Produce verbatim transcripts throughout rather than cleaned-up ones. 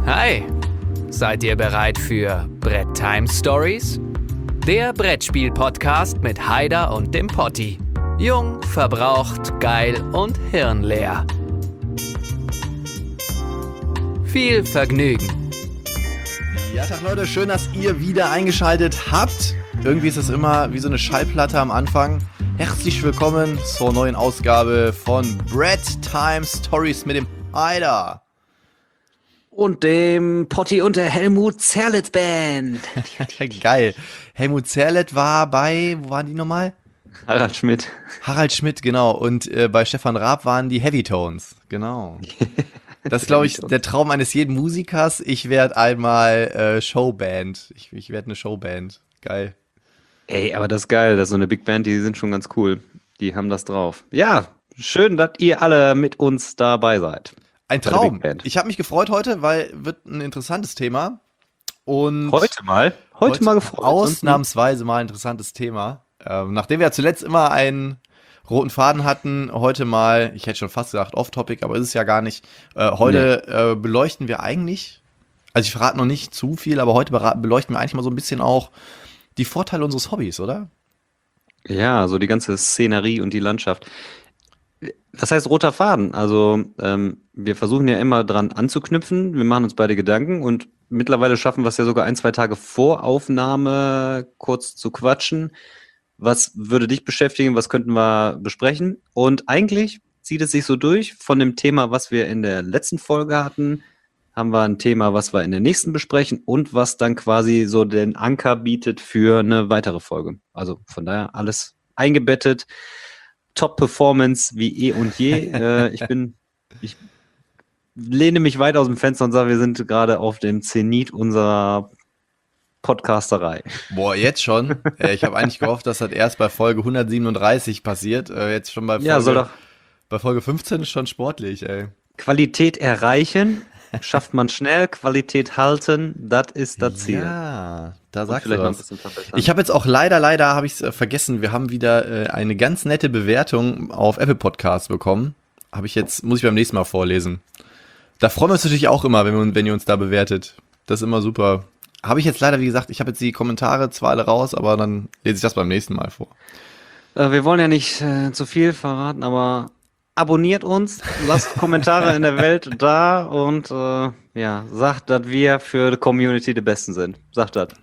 Hi, seid ihr bereit für Brett Time Stories? Der Brettspiel-Podcast mit Haider und dem Potti. Jung, verbraucht, geil und hirnleer. Viel Vergnügen. Ja, Tag Leute, schön, dass ihr wieder eingeschaltet habt. Irgendwie ist es immer wie so eine Schallplatte am Anfang. Herzlich willkommen zur neuen Ausgabe von Brett Time Stories mit dem Haider. Und dem Potti und der Helmut Zerlitz Band. Ja, geil. Helmut Zerlitz war bei, wo waren die nochmal? Harald Schmidt. Harald Schmidt, genau. Und äh, bei Stefan Raab waren die Heavy Tones, genau. Das ist, glaube ich, der Traum eines jeden Musikers. Ich werde einmal äh, Showband. Ich, ich werde eine Showband. Geil. Ey, aber das ist geil. Das ist so eine Big Band, die sind schon ganz cool. Die haben das drauf. Ja, schön, dass ihr alle mit uns dabei seid. Ein Traum. Ich habe mich gefreut heute, weil wird ein interessantes Thema. Und heute mal? Heute, heute mal gefreut. Ausnahmsweise mal ein interessantes Thema. Ähm, nachdem wir ja zuletzt immer einen roten Faden hatten, heute mal, ich hätte schon fast gesagt off-topic, aber ist es ja gar nicht. Äh, heute nee. äh, beleuchten wir eigentlich, also ich verrate noch nicht zu viel, aber heute beleuchten wir eigentlich mal so ein bisschen auch die Vorteile unseres Hobbys, oder? Ja, so die ganze Szenerie und die Landschaft. Was heißt roter Faden? Also ähm, wir versuchen ja immer dran anzuknüpfen, wir machen uns beide Gedanken und mittlerweile schaffen wir es ja sogar ein, zwei Tage vor Aufnahme kurz zu quatschen. Was würde dich beschäftigen, was könnten wir besprechen? Und eigentlich zieht es sich so durch, von dem Thema, was wir in der letzten Folge hatten, haben wir ein Thema, was wir in der nächsten besprechen und was dann quasi so den Anker bietet für eine weitere Folge. Also von daher alles eingebettet. Top-Performance wie eh und je. äh, ich bin, ich lehne mich weit aus dem Fenster und sage, wir sind gerade auf dem Zenit unserer Podcasterei. Boah, jetzt schon? äh, ich habe eigentlich gehofft, dass das erst bei Folge hundertsiebenunddreißig passiert. Äh, jetzt schon bei Folge, ja, soll doch bei Folge fünfzehn ist schon sportlich, ey. Qualität erreichen, schafft man schnell, Qualität halten, das ist das Ziel. Ja, da sagst du was. Ich habe jetzt auch leider, leider habe ich es äh, vergessen, wir haben wieder äh, eine ganz nette Bewertung auf Apple Podcasts bekommen. Habe ich jetzt, muss ich beim nächsten Mal vorlesen. Da freuen wir uns natürlich auch immer, wenn, wir, wenn ihr uns da bewertet. Das ist immer super. Habe ich jetzt leider, wie gesagt, ich habe jetzt die Kommentare zwar alle raus, aber dann lese ich das beim nächsten Mal vor. Äh, wir wollen ja nicht äh, zu viel verraten, aber abonniert uns, lasst Kommentare in der Welt da und äh, ja, sagt, dass wir für die Community die Besten sind. Sagt das.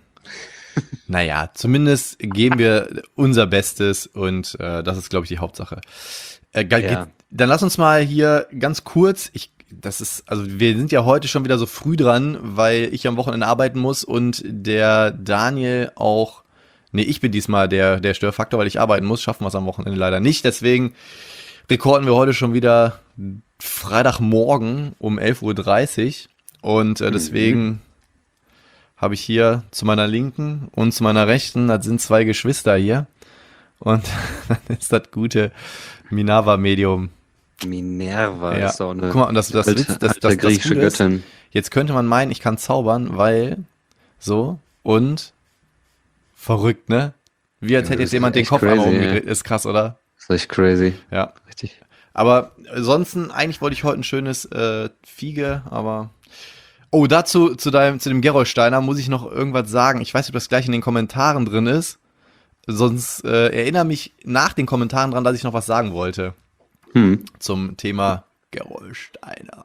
Naja, zumindest geben wir unser Bestes und äh, das ist, glaube ich, die Hauptsache. Äh, ja. Dann lass uns mal hier ganz kurz, ich, das ist, also wir sind ja heute schon wieder so früh dran, weil ich am Wochenende arbeiten muss und der Daniel auch, nee, ich bin diesmal der, der Störfaktor, weil ich arbeiten muss, schaffen wir es am Wochenende leider nicht, deswegen rekorden wir heute schon wieder Freitagmorgen um elf Uhr dreißig und äh, deswegen mhm. habe ich hier zu meiner Linken und zu meiner Rechten, das sind zwei Geschwister hier und dann ist das gute Minerva-Medium. Minerva ja. ist auch eine Guck mal, und das, das, alte, das, das, alte das, griechische das Göttin. Ist, jetzt könnte man meinen, ich kann zaubern, weil so und verrückt, ne? Wie als hätte jetzt jemand den Kopf crazy, einmal umgedreht. Ja. Ist krass, oder? Das ist echt crazy. Ja. Richtig. Aber ansonsten, eigentlich wollte ich heute ein schönes äh, Fiege, aber... Oh, dazu, zu deinem, zu dem Gerolsteiner muss ich noch irgendwas sagen. Ich weiß nicht, ob das gleich in den Kommentaren drin ist. Sonst äh, erinnere mich nach den Kommentaren dran, dass ich noch was sagen wollte. Hm. Zum Thema Gerolsteiner.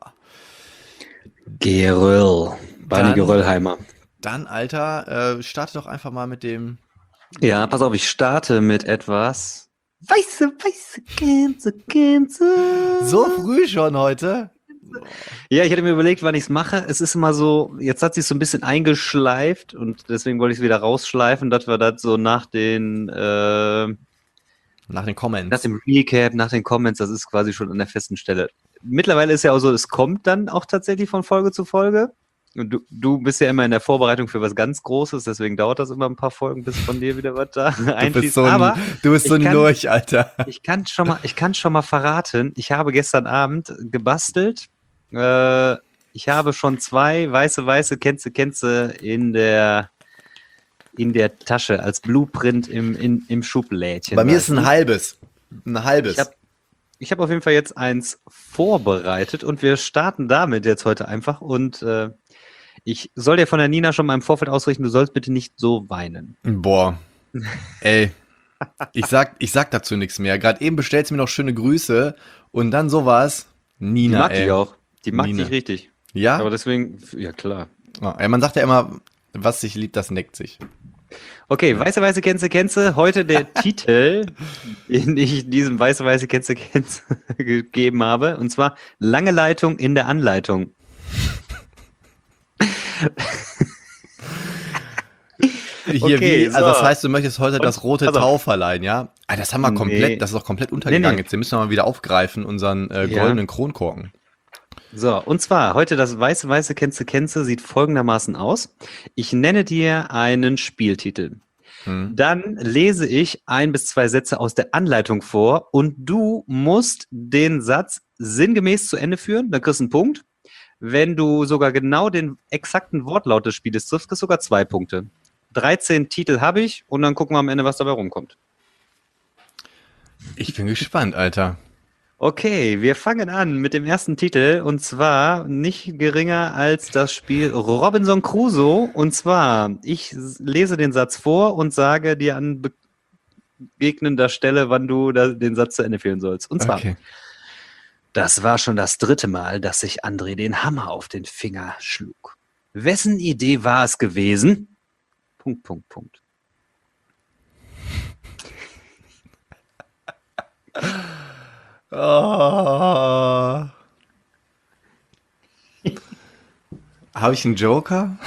Geröll. Barney Geröllheimer. Dann, Alter, äh, starte doch einfach mal mit dem... Ja, pass auf, ich starte mit etwas... Weiße, weiße Gänse, Gänse. So früh schon heute? Ja, ich hatte mir überlegt, wann ich es mache. Es ist immer so, jetzt hat sich so ein bisschen eingeschleift und deswegen wollte ich es wieder rausschleifen, dass wir das so nach den äh, nach den Comments. Nach dem Recap, nach den Comments, das ist quasi schon an der festen Stelle. Mittlerweile ist ja auch so, es kommt dann auch tatsächlich von Folge zu Folge. Und du, du bist ja immer in der Vorbereitung für was ganz Großes, deswegen dauert das immer ein paar Folgen, bis von dir wieder was da einfließt. Du bist so ein, Aber du bist so ein kann, Lurch, Alter. Ich kann schon mal, ich kann schon mal verraten, ich habe gestern Abend gebastelt. Äh, ich habe schon zwei weiße, weiße Känze, Känze in der, in der Tasche als Blueprint im, in, im Schublädchen. Bei mir ist ein halbes. Ein halbes. Ich hab, Ich habe auf jeden Fall jetzt eins vorbereitet und wir starten damit jetzt heute einfach. Und äh, ich soll dir von der Nina schon mal im Vorfeld ausrichten, du sollst bitte nicht so weinen. Boah, ey, ich sag, ich sag dazu nichts mehr. Gerade eben bestellst du mir noch schöne Grüße und dann sowas. Nina, Die mag ey. dich auch. Die mag Nina. dich richtig. Ja? Aber deswegen, ja klar. Oh, ey, man sagt ja immer, was sich liebt, das neckt sich. Okay, Weiße, Weiße, Känze, Känze. Heute der Titel, den ich diesem Weiße, Weiße, Känze, Känze gegeben habe. Und zwar lange Leitung in der Anleitung. Hier Okay, wie, also so. das heißt, du möchtest heute Und- das rote pass auf. Tau verleihen, ja? Ah, das haben wir Nee. komplett, das ist doch komplett untergegangen. Nee, nee. Jetzt müssen wir mal wieder aufgreifen, unseren äh, Ja. goldenen Kronkorken. So, und zwar heute das Weiße, Weiße, Känze, Känze sieht folgendermaßen aus. Ich nenne dir einen Spieltitel. Hm. Dann lese ich ein bis zwei Sätze aus der Anleitung vor und du musst den Satz sinngemäß zu Ende führen, dann kriegst du einen Punkt. Wenn du sogar genau den exakten Wortlaut des Spieles triffst, kriegst du sogar zwei Punkte. dreizehn Titel habe ich und dann gucken wir am Ende, was dabei rumkommt. Ich bin gespannt, Alter. Okay, wir fangen an mit dem ersten Titel und zwar nicht geringer als das Spiel Robinson Crusoe. Und zwar, ich s- lese den Satz vor und sage dir an begegnender Stelle, wann du da, den Satz zu Ende führen sollst. Und zwar, Okay. das war schon das dritte Mal, dass sich André den Hammer auf den Finger schlug. Wessen Idee war es gewesen? Punkt, Punkt, Punkt. Oh. Habe ich einen Joker?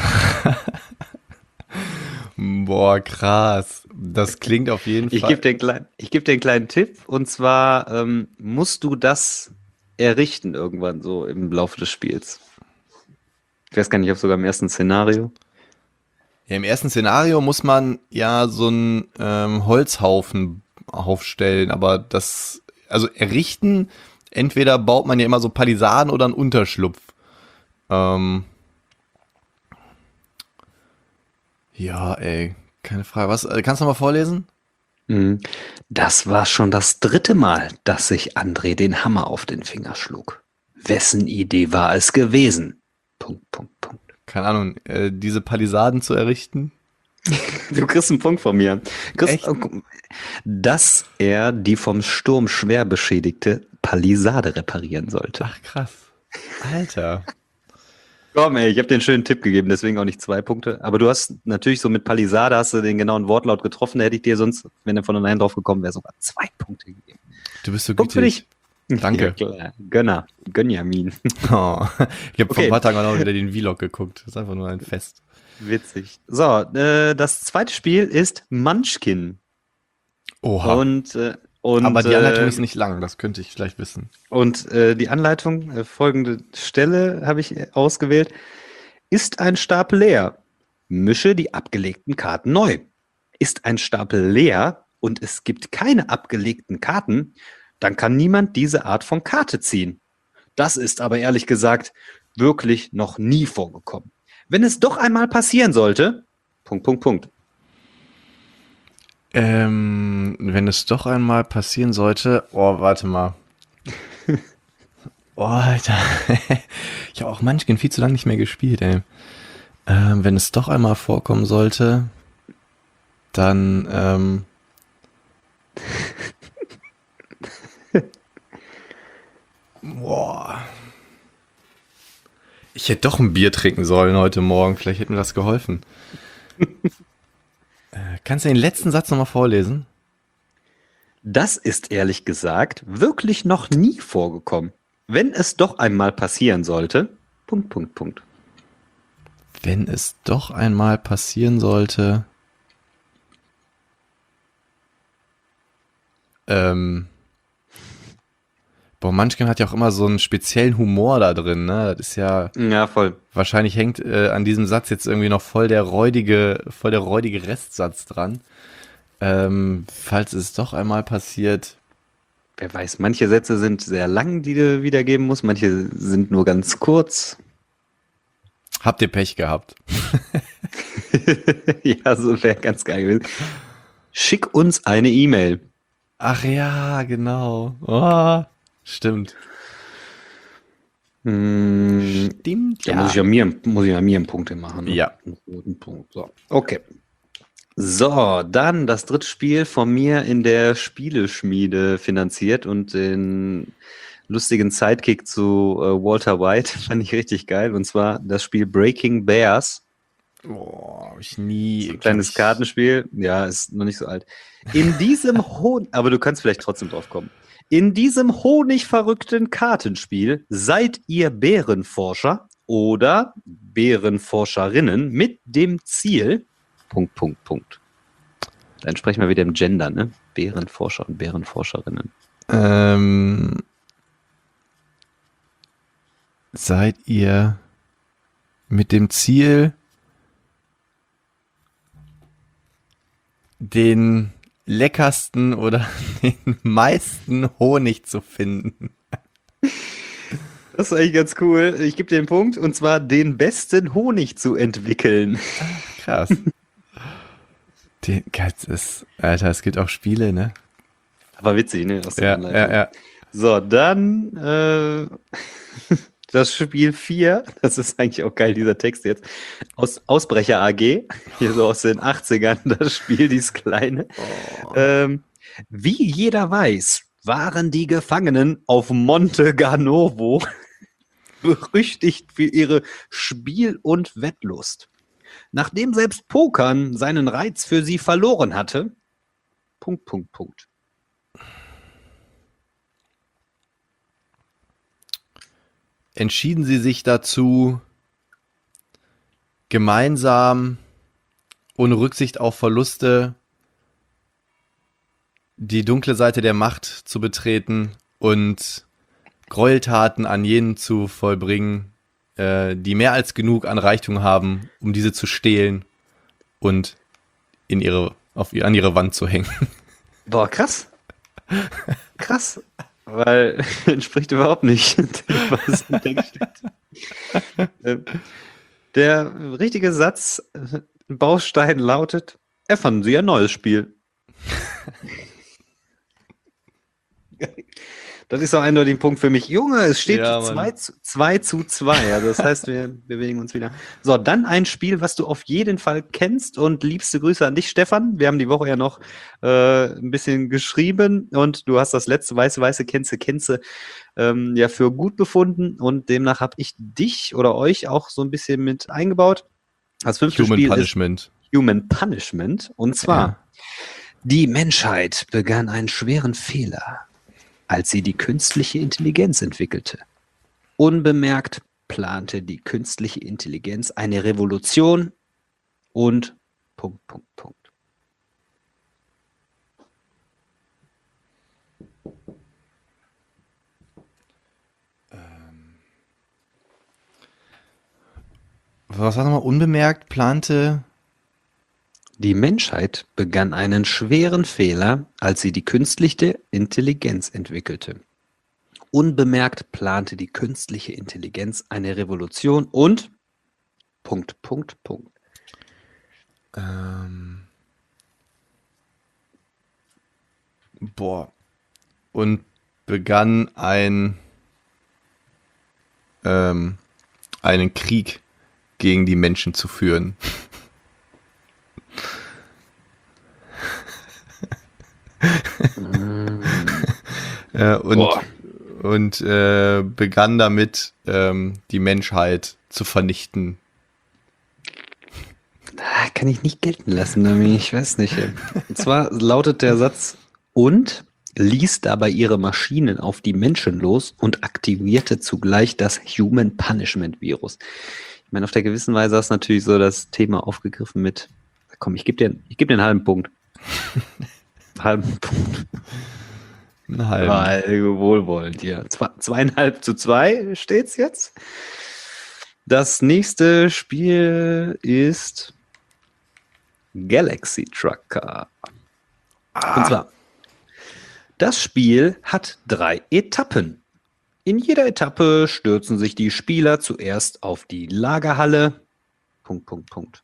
Boah, krass. Das klingt auf jeden Ich Fall. gebe dir, einen kleinen- ich geb dir einen kleinen Tipp und zwar ähm, musst du das errichten irgendwann so im Laufe des Spiels. Ich weiß gar nicht, ob sogar im ersten Szenario. Ja, im ersten Szenario muss man ja so einen ähm, Holzhaufen aufstellen, aber das, also errichten, entweder baut man ja immer so Palisaden oder einen Unterschlupf. Ähm, ja, ey, keine Frage. Was, äh, kannst du noch mal vorlesen? Mhm. Das war schon das dritte Mal, dass sich André den Hammer auf den Finger schlug. Wessen Idee war es gewesen? Punkt, Punkt, Punkt. Keine Ahnung, äh, diese Palisaden zu errichten? Du kriegst einen Punkt von mir. Kriegst, Echt? dass er die vom Sturm schwer beschädigte Palisade reparieren sollte. Ach, krass. Alter. Komm, ey, ich habe dir einen schönen Tipp gegeben, deswegen auch nicht zwei Punkte. Aber du hast natürlich so mit Palisade hast du den genauen Wortlaut getroffen. Da hätte ich dir sonst, wenn du von allein drauf gekommen wäre, sogar zwei Punkte gegeben. Du bist so Punkt für gütig. dich. Danke. Ja, klar. Gönner. Gönjamin. Oh. Ich habe vor Okay. ein paar Tagen auch noch wieder den Vlog geguckt. Das ist einfach nur ein Fest. Witzig. So, äh, das zweite Spiel ist Munchkin. Oha. Und, äh, und, Aber die Anleitung äh, ist nicht lang, das könnte ich vielleicht wissen. Und äh, die Anleitung, äh, folgende Stelle habe ich äh, ausgewählt. Ist ein Stapel leer? Mische die abgelegten Karten neu. Ist ein Stapel leer und es gibt keine abgelegten Karten, dann kann niemand diese Art von Karte ziehen. Das ist aber ehrlich gesagt wirklich noch nie vorgekommen. Wenn es doch einmal passieren sollte, Punkt, Punkt, Punkt. Ähm, wenn es doch einmal passieren sollte, oh, warte mal. Oh, Alter. Ich habe auch Munchkin viel zu lange nicht mehr gespielt, ey. Ähm, wenn es doch einmal vorkommen sollte, dann, ähm, boah. Ich hätte doch ein Bier trinken sollen heute Morgen. Vielleicht hätte mir das geholfen. äh, kannst du den letzten Satz nochmal vorlesen? Das ist ehrlich gesagt wirklich noch nie vorgekommen. Wenn es doch einmal passieren sollte, Punkt, Punkt, Punkt. Wenn es doch einmal passieren sollte. Ähm. Boah, Munchkin hat ja auch immer so einen speziellen Humor da drin, ne? Das ist ja, Ja, voll. wahrscheinlich hängt äh, an diesem Satz jetzt irgendwie noch voll der räudige, voll der räudige Restsatz dran. Ähm, falls es doch einmal passiert. Wer weiß, manche Sätze sind sehr lang, die du wiedergeben musst, manche sind nur ganz kurz. Habt ihr Pech gehabt? Ja, so wäre ganz geil gewesen. Schick uns eine E-Mail. Ach ja, genau. Oh. Stimmt. Hm, Stimmt, da muss ich ja mir, muss ich ja mir einen Punkt machen. Ne? Ja. Einen roten Punkt. So. Okay. So, dann das dritte Spiel von mir in der Spieleschmiede finanziert und den lustigen Sidekick zu äh, Walter White fand ich richtig geil. Und zwar das Spiel Breaking Bears. Boah, hab ich nie. So ein kleines ich, Kartenspiel. Ja, ist noch nicht so alt. In diesem Honig, aber du kannst vielleicht trotzdem drauf kommen. In diesem honigverrückten Kartenspiel seid ihr Bärenforscher oder Bärenforscherinnen mit dem Ziel, Punkt, Punkt, Punkt. Dann sprechen wir wieder im Gender, ne? Bärenforscher und Bärenforscherinnen. Ähm, seid ihr mit dem Ziel, den leckersten oder den meisten Honig zu finden? Das ist eigentlich ganz cool. Ich gebe dir den Punkt, und zwar den besten Honig zu entwickeln. Krass. Den, das ist, Alter, es gibt auch Spiele, ne? Aber witzig, ne? Aus der Ja, Anleitung. ja, ja. So, dann äh, das Spiel vier. Das ist eigentlich auch geil, dieser Text jetzt. Aus Ausbrecher A G. Hier so aus den achtzigern, das Spiel, dieses kleine. Oh. Ähm, wie jeder weiß, waren die Gefangenen auf Monte Ganovo berüchtigt für ihre Spiel- und Wettlust. Nachdem selbst Pokern seinen Reiz für sie verloren hatte, Punkt, Punkt, Punkt. Entschieden sie sich dazu, gemeinsam, ohne Rücksicht auf Verluste, die dunkle Seite der Macht zu betreten und Gräueltaten an jenen zu vollbringen, äh, die mehr als genug an Reichtum haben, um diese zu stehlen und in ihre, auf, an ihre Wand zu hängen. Boah, krass. Krass. Weil entspricht überhaupt nicht dem, was im Text steht. Ähm, Der richtige Satz, äh, Baustein lautet, erfanden Sie ein neues Spiel. Das ist doch eindeutig ein Punkt für mich. Junge, es steht Ja, zwei zu zwei zu zwei. Also das heißt, wir bewegen uns wieder. So, dann ein Spiel, was du auf jeden Fall kennst, und liebste Grüße an dich, Stefan. Wir haben die Woche ja noch äh, ein bisschen geschrieben und du hast das letzte weiße, weiße Känze, Känze ähm, ja für gut befunden, und demnach habe ich dich oder euch auch so ein bisschen mit eingebaut. Das fünfte Human Spiel Punishment. ist Human Punishment, und zwar Ja. die Menschheit begann einen schweren Fehler, als sie die künstliche Intelligenz entwickelte. Unbemerkt plante die künstliche Intelligenz eine Revolution und Punkt, Punkt, Punkt. Was war nochmal? Unbemerkt plante. Die Menschheit begann einen schweren Fehler, als sie die künstliche Intelligenz entwickelte. Unbemerkt plante die künstliche Intelligenz eine Revolution und Punkt, Punkt, Punkt. Ähm, boah. Und begann ein ähm, einen Krieg gegen die Menschen zu führen. äh, und Boah. und äh, begann damit, ähm, die Menschheit zu vernichten. Ah, kann ich nicht gelten lassen, Nami. Ich weiß nicht. Und zwar lautet der Satz, und ließ dabei ihre Maschinen auf die Menschen los und aktivierte zugleich das Human Punishment Virus. Ich meine, auf der gewissen Weise hast du natürlich so das Thema aufgegriffen mit, komm, ich gebe dir, ich geb dir einen halben Punkt. halben Punkt. Einen halben. Weil wohlwollend, ja. Zwei, zweieinhalb zu zwei steht's jetzt. Das nächste Spiel ist Galaxy Trucker. Ah. Und zwar, das Spiel hat drei Etappen. In jeder Etappe stürzen sich die Spieler zuerst auf die Lagerhalle. Punkt, Punkt, Punkt.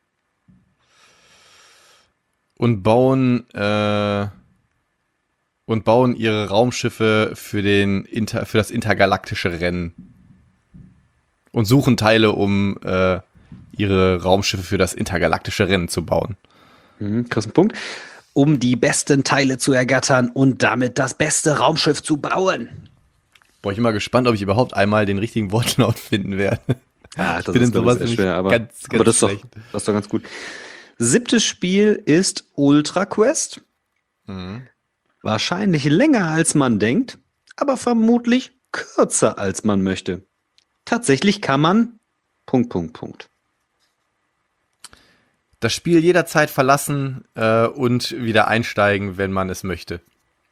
Und bauen äh, und bauen ihre Raumschiffe für, den Inter, für das intergalaktische Rennen. Und suchen Teile, um äh, ihre Raumschiffe für das intergalaktische Rennen zu bauen. Mhm, kriegst einen Punkt. Um die besten Teile zu ergattern und damit das beste Raumschiff zu bauen. Boah, ich bin mal gespannt, ob ich überhaupt einmal den richtigen Wortlaut finden werde. Ja, das ich bin ist in sowas sehr schwer, aber, ganz, ganz aber das, ist doch, schlecht. das ist doch ganz gut. Siebtes Spiel ist Ultra Quest. Mhm. Wahrscheinlich länger als man denkt, aber vermutlich kürzer als man möchte. Tatsächlich kann man Punkt, Punkt, Punkt. Das Spiel jederzeit verlassen äh, und wieder einsteigen, wenn man es möchte.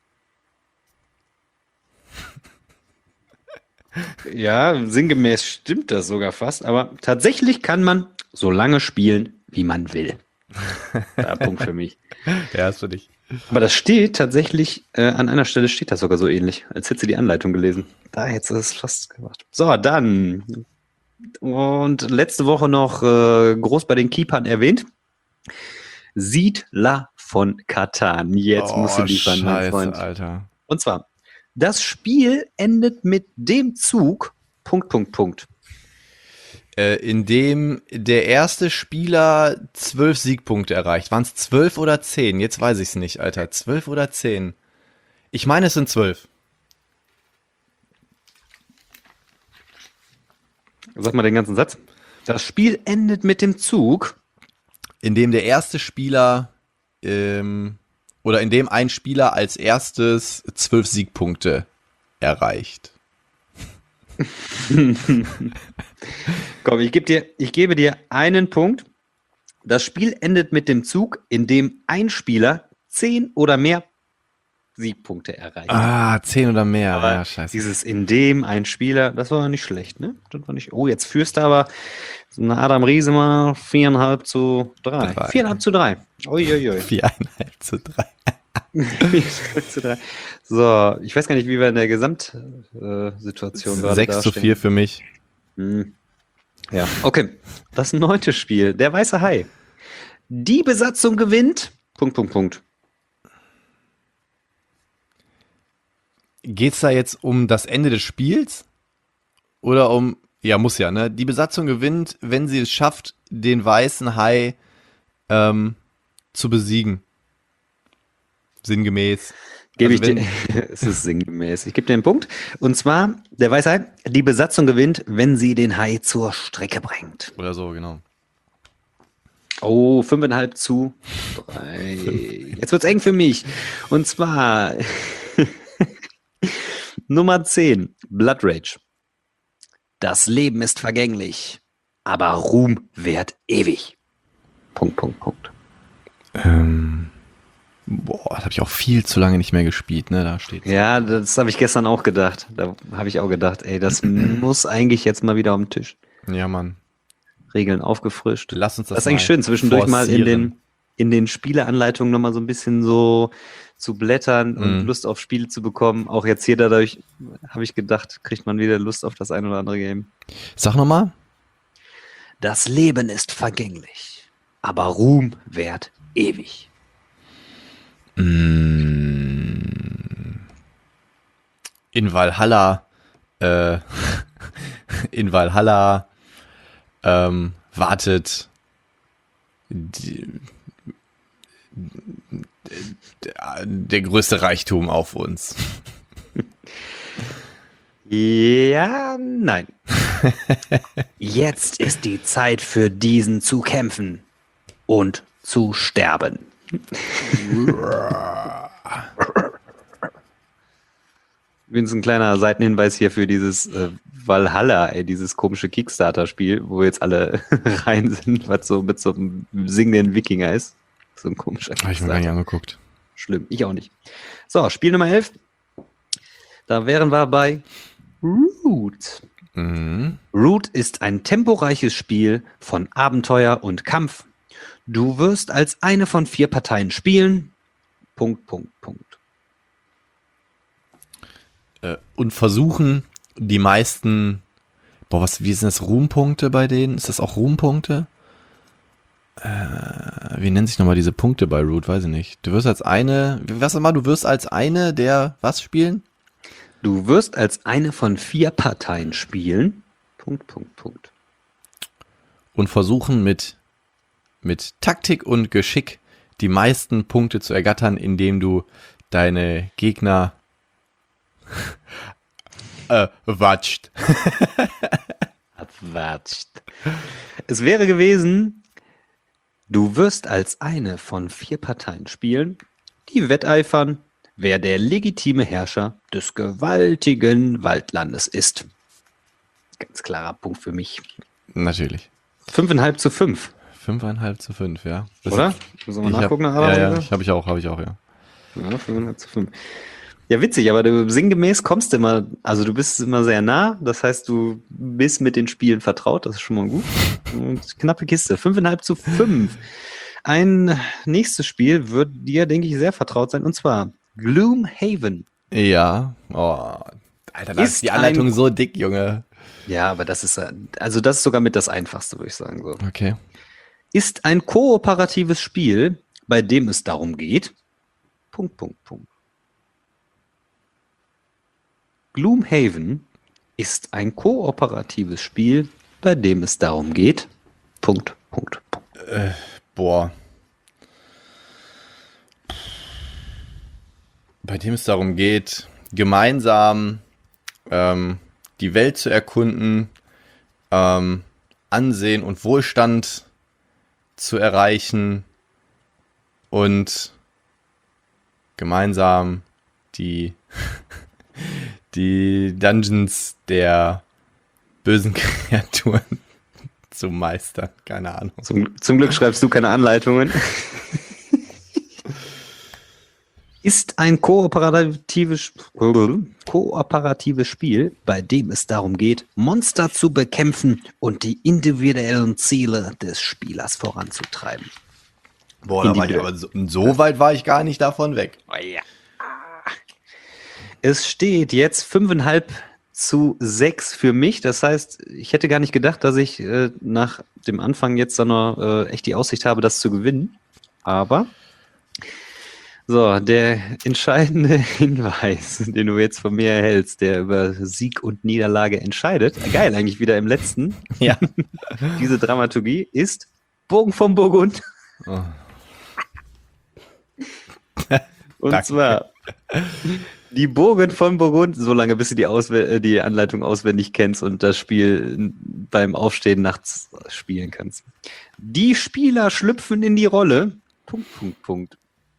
Ja, sinngemäß stimmt das sogar fast, aber tatsächlich kann man so lange spielen, wie man will. Da, Punkt für mich. Ja, ist für dich. Aber das steht tatsächlich, äh, an einer Stelle steht das sogar so ähnlich, als hätte sie die Anleitung gelesen. Da hätte sie es fast gemacht. So, dann. Und letzte Woche noch äh, groß bei den Keepern erwähnt. Siedler von Katan. Jetzt oh, musst du liefern, mein Scheiße, Freund. Alter. Und zwar, das Spiel endet mit dem Zug, Punkt, Punkt, Punkt. Äh, in dem der erste Spieler zwölf Siegpunkte erreicht. Waren es zwölf oder zehn? Jetzt weiß ich es nicht, Alter. Zwölf oder zehn? Ich meine, es sind zwölf. Sag mal den ganzen Satz. Das Spiel endet mit dem Zug, In dem der erste Spieler ähm, oder in dem ein Spieler als erstes zwölf Siegpunkte erreicht. Komm, ich, geb dir, ich gebe dir einen Punkt. Das Spiel endet mit dem Zug, in dem ein Spieler zehn oder mehr Siegpunkte erreicht. Ah, zehn oder mehr. Aber ja, scheiße. dieses in dem ein Spieler, das war nicht schlecht, ne? Das war nicht, oh, jetzt führst du aber so eine Adam Riese mal viereinhalb zu drei. Drei. Viereinhalb zu drei. Uiuiui. Viereinhalb zu drei. Viereinhalb zu drei. So, ich weiß gar nicht, wie wir in der Gesamtsituation gerade sechs zu dastehen. vier für mich. Hm. Ja, okay. Das neunte Spiel, der weiße Hai. Die Besatzung gewinnt. Punkt, Punkt, Punkt. Geht's da jetzt um das Ende des Spiels? Oder um, ja, muss ja, ne? Die Besatzung gewinnt, wenn sie es schafft, den weißen Hai ähm, zu besiegen. Sinngemäß. Gebe Also ich dir, es ist sinngemäß. Ich gebe dir einen Punkt. Und zwar, der weiße Hai, die Besatzung gewinnt, wenn sie den Hai zur Strecke bringt. Oder so, genau. Oh, fünfeinhalb zu drei. Jetzt wird's eng für mich. Und zwar Nummer zehn, Blood Rage. Das Leben ist vergänglich, aber Ruhm währt ewig. Punkt, Punkt, Punkt. Ähm, boah, das habe ich auch viel zu lange nicht mehr gespielt, ne? Da steht. Ja, das habe ich gestern auch gedacht. Da habe ich auch gedacht, ey, das muss eigentlich jetzt mal wieder auf den Tisch. Ja, Mann. Regeln aufgefrischt. Lass uns das Das ist eigentlich mal schön, zwischendurch mal in forcieren. den, in den Spieleanleitungen nochmal so ein bisschen so zu blättern und Mhm. Lust auf Spiele zu bekommen. Auch jetzt hier dadurch, habe ich gedacht, kriegt man wieder Lust auf das ein oder andere Game. Sag nochmal. Das Leben ist vergänglich, aber Ruhm währt ewig. Mm. In Valhalla, äh, in Valhalla ähm, wartet die, der, der größte Reichtum auf uns. Ja, nein. Jetzt ist die Zeit für diesen zu kämpfen und zu sterben. Übrigens ein kleiner Seitenhinweis hier für dieses äh, Valhalla, ey, dieses komische Kickstarter-Spiel, wo jetzt alle rein sind, was so mit so einem singenden Wikinger ist. So ein komischer Habe ich mir gar nicht angeguckt. Schlimm, ich auch nicht. So, Spiel Nummer elf. Da wären wir bei Root. Mhm. Root ist ein temporeiches Spiel von Abenteuer und Kampf. Du wirst als eine von vier Parteien spielen. Punkt, Punkt, Punkt. Äh, und versuchen die meisten, boah, was, wie sind das, Ruhmpunkte bei denen? Ist das auch Ruhmpunkte? Äh, wie nennen sich nochmal diese Punkte bei Root? Weiß ich nicht. Du wirst als eine, was immer, du wirst als eine der, was spielen? Du wirst als eine von vier Parteien spielen. Punkt, Punkt, Punkt. Und versuchen mit, mit Taktik und Geschick die meisten Punkte zu ergattern, indem du deine Gegner äh, watscht. Abwatscht. Es wäre gewesen, du wirst als eine von vier Parteien spielen, die wetteifern, wer der legitime Herrscher des gewaltigen Waldlandes ist. Ganz klarer Punkt für mich. Natürlich. Fünfeinhalb zu fünf. Fünfeinhalb zu fünf, ja. Das Oder? Müssen wir mal nachgucken hab, nach Ja, ja, ich habe ich auch, habe ich auch, ja. Ja, fünfeinhalb zu fünf. Ja, witzig, aber du sinngemäß kommst immer, also du bist immer sehr nah, das heißt, du bist mit den Spielen vertraut, das ist schon mal gut. Und knappe Kiste, fünfeinhalb zu fünf. Ein nächstes Spiel wird dir, denke ich, sehr vertraut sein, und zwar Gloomhaven. Ja, oh, Alter, da ist, ist die Anleitung ein, so dick, Junge. Ja, aber das ist, also das ist sogar mit das Einfachste, würde ich sagen. So. Okay. Ist ein kooperatives Spiel, bei dem es darum geht, Punkt, Punkt, Punkt. Gloomhaven ist ein kooperatives Spiel, bei dem es darum geht, Punkt, Punkt, Punkt. Äh, boah. Bei dem es darum geht, gemeinsam ähm, die Welt zu erkunden, ähm, Ansehen und Wohlstand zu erreichen und gemeinsam die die Dungeons der bösen Kreaturen zu meistern. Keine Ahnung. Zum, zum Glück schreibst du keine Anleitungen. Ist ein kooperatives, kooperatives Spiel, bei dem es darum geht, Monster zu bekämpfen und die individuellen Ziele des Spielers voranzutreiben. Boah, da war ich aber so, so weit war ich gar nicht davon weg. Oh ja. Es steht jetzt fünfeinhalb zu sechs für mich. Das heißt, ich hätte gar nicht gedacht, dass ich äh, nach dem Anfang jetzt dann noch äh, echt die Aussicht habe, das zu gewinnen. Aber so, der entscheidende Hinweis, den du jetzt von mir erhältst, der über Sieg und Niederlage entscheidet, geil eigentlich wieder im letzten, ja. Diese Dramaturgie ist Bogen vom Burgund. Oh. Und Danke. zwar die Burgen von Burgund, so lange bis du die, Ausw- die Anleitung auswendig kennst und das Spiel beim Aufstehen nachts spielen kannst. Die Spieler schlüpfen in die Rolle. Punkt, Punkt, Punkt.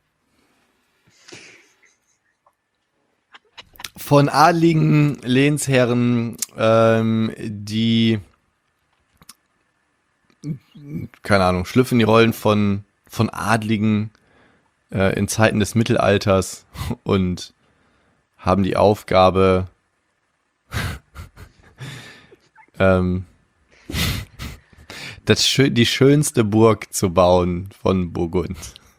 Von adligen Lehnsherren, ähm, die, keine Ahnung, schlüpfen die Rollen von, von Adligen äh, in Zeiten des Mittelalters und haben die Aufgabe, ähm, das schö- die schönste Burg zu bauen von Burgund.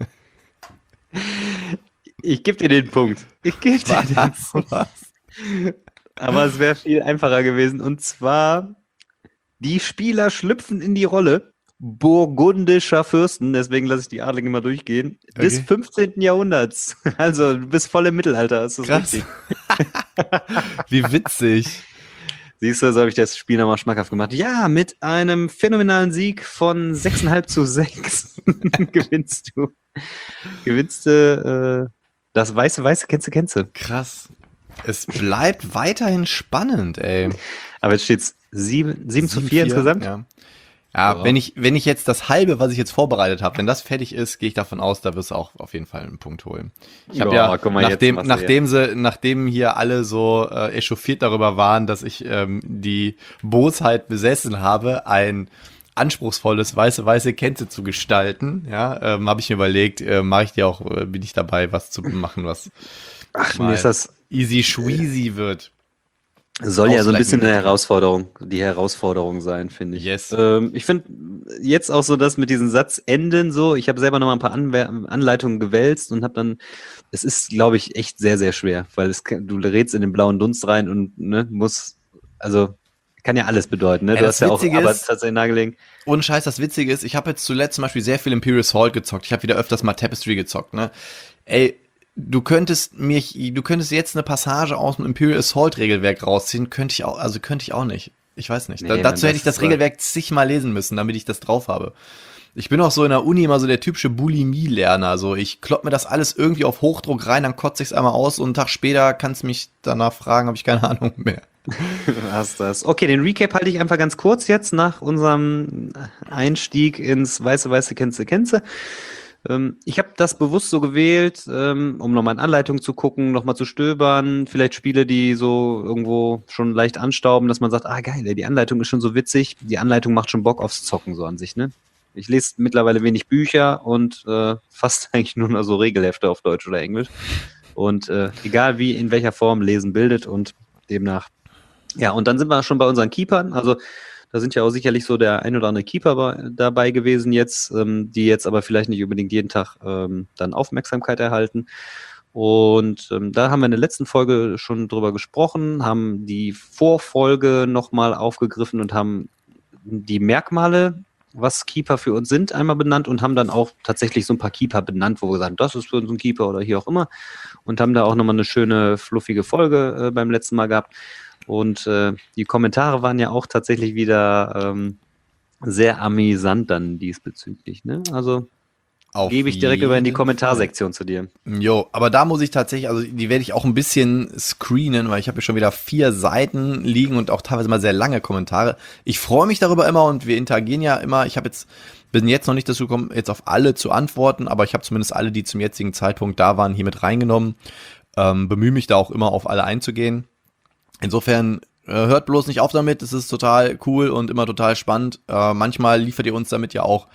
Ich gebe dir den Punkt. Ich gebe dir den Punkt. Was? Aber es wäre viel einfacher gewesen. Und zwar, die Spieler schlüpfen in die Rolle burgundischer Fürsten, deswegen lasse ich die Adligen mal durchgehen, okay. Des fünfzehnten Jahrhunderts. Also du bist voll im Mittelalter, ist das Krass. Richtig? Wie witzig. Siehst du, so habe ich das Spiel nochmal schmackhaft gemacht. Ja, mit einem phänomenalen Sieg von sechseinhalb zu sechs gewinnst du. Gewinnst du äh, das weiße, weiße, kennst du, kennst du. Krass. Es bleibt weiterhin spannend, ey. Aber jetzt steht es sieben zu vier insgesamt. Ja, ja, ja. Wenn ich, wenn ich jetzt das halbe, was ich jetzt vorbereitet habe, wenn das fertig ist, gehe ich davon aus, da wirst du auch auf jeden Fall einen Punkt holen. Ich habe ja, ja mal, nachdem, nachdem sie, nachdem hier alle so äh, echauffiert darüber waren, dass ich ähm, die Bosheit besessen habe, ein anspruchsvolles weiße weiße Kente zu gestalten, ja, ähm, habe ich mir überlegt, äh, mache ich dir auch, äh, bin ich dabei, was zu machen, was Ach, mir ist das easy schweezy wird. Soll ja so ein bisschen eine Herausforderung, die Herausforderung sein, finde ich. Yes. Ähm, ich finde jetzt auch so, dass mit diesen Satzenden so, ich habe selber noch mal ein paar Anwer- Anleitungen gewälzt und habe dann, es ist, glaube ich, echt sehr, sehr schwer, weil es, du rätst in den blauen Dunst rein und ne, musst, also kann ja alles bedeuten, ne? Ja, Du das hast ja auch Witzige aber ist- tatsächlich nahegelegt. Ohne Scheiß, das Witzige ist, ich habe jetzt zuletzt zum Beispiel sehr viel Imperial Assault gezockt. Ich habe wieder öfters mal Tapestry gezockt, ne? Ey, du könntest mich, du könntest jetzt eine Passage aus dem Imperial Assault Regelwerk rausziehen, könnte ich auch, also könnte ich auch nicht. Ich weiß nicht. Nee, da, Mann, dazu hätte das ich das ist- Regelwerk zigmal lesen müssen, damit ich das drauf habe. Ich bin auch so in der Uni immer so der typische Bulimie-Lerner. So, ich klopp mir das alles irgendwie auf Hochdruck rein, dann kotze ich es einmal aus und einen Tag später kannst du mich danach fragen, habe ich keine Ahnung mehr. Du hast das. Okay, den Recap halte ich einfach ganz kurz jetzt nach unserem Einstieg ins Weiße, Weiße, Kennze, Kennze. Ähm, ich habe das bewusst so gewählt, ähm, um nochmal in Anleitung zu gucken, nochmal zu stöbern. Vielleicht Spiele, die so irgendwo schon leicht anstauben, dass man sagt, ah geil, ey, die Anleitung ist schon so witzig. Die Anleitung macht schon Bock aufs Zocken so an sich, ne? Ich lese mittlerweile wenig Bücher und äh, fast eigentlich nur noch so Regelhefte auf Deutsch oder Englisch. Und äh, egal wie, in welcher Form, Lesen bildet und demnach. Ja, und dann sind wir schon bei unseren Keepern. Also da sind ja auch sicherlich so der ein oder andere Keeper bei, dabei gewesen jetzt, ähm, die jetzt aber vielleicht nicht unbedingt jeden Tag ähm, dann Aufmerksamkeit erhalten. Und ähm, da haben wir in der letzten Folge schon drüber gesprochen, haben die Vorfolge nochmal aufgegriffen und haben die Merkmale, was Keeper für uns sind, einmal benannt und haben dann auch tatsächlich so ein paar Keeper benannt, wo wir sagen, das ist für uns ein Keeper oder hier auch immer. Und haben da auch nochmal eine schöne, fluffige Folge äh, beim letzten Mal gehabt. Und äh, die Kommentare waren ja auch tatsächlich wieder ähm, sehr amüsant dann diesbezüglich. Ne? Also Auf gebe ich direkt über in die jeden Kommentarsektion zu dir. Jo, aber da muss ich tatsächlich, also die werde ich auch ein bisschen screenen, weil ich habe hier schon wieder vier Seiten liegen und auch teilweise mal sehr lange Kommentare. Ich freue mich darüber immer und wir interagieren ja immer. Ich habe jetzt bin jetzt noch nicht dazu gekommen, jetzt auf alle zu antworten, aber ich habe zumindest alle, die zum jetzigen Zeitpunkt da waren, hier mit reingenommen. Ähm, bemühe mich da auch immer auf alle einzugehen. Insofern äh, hört bloß nicht auf damit, es ist total cool und immer total spannend. Äh, manchmal liefert ihr uns damit ja auch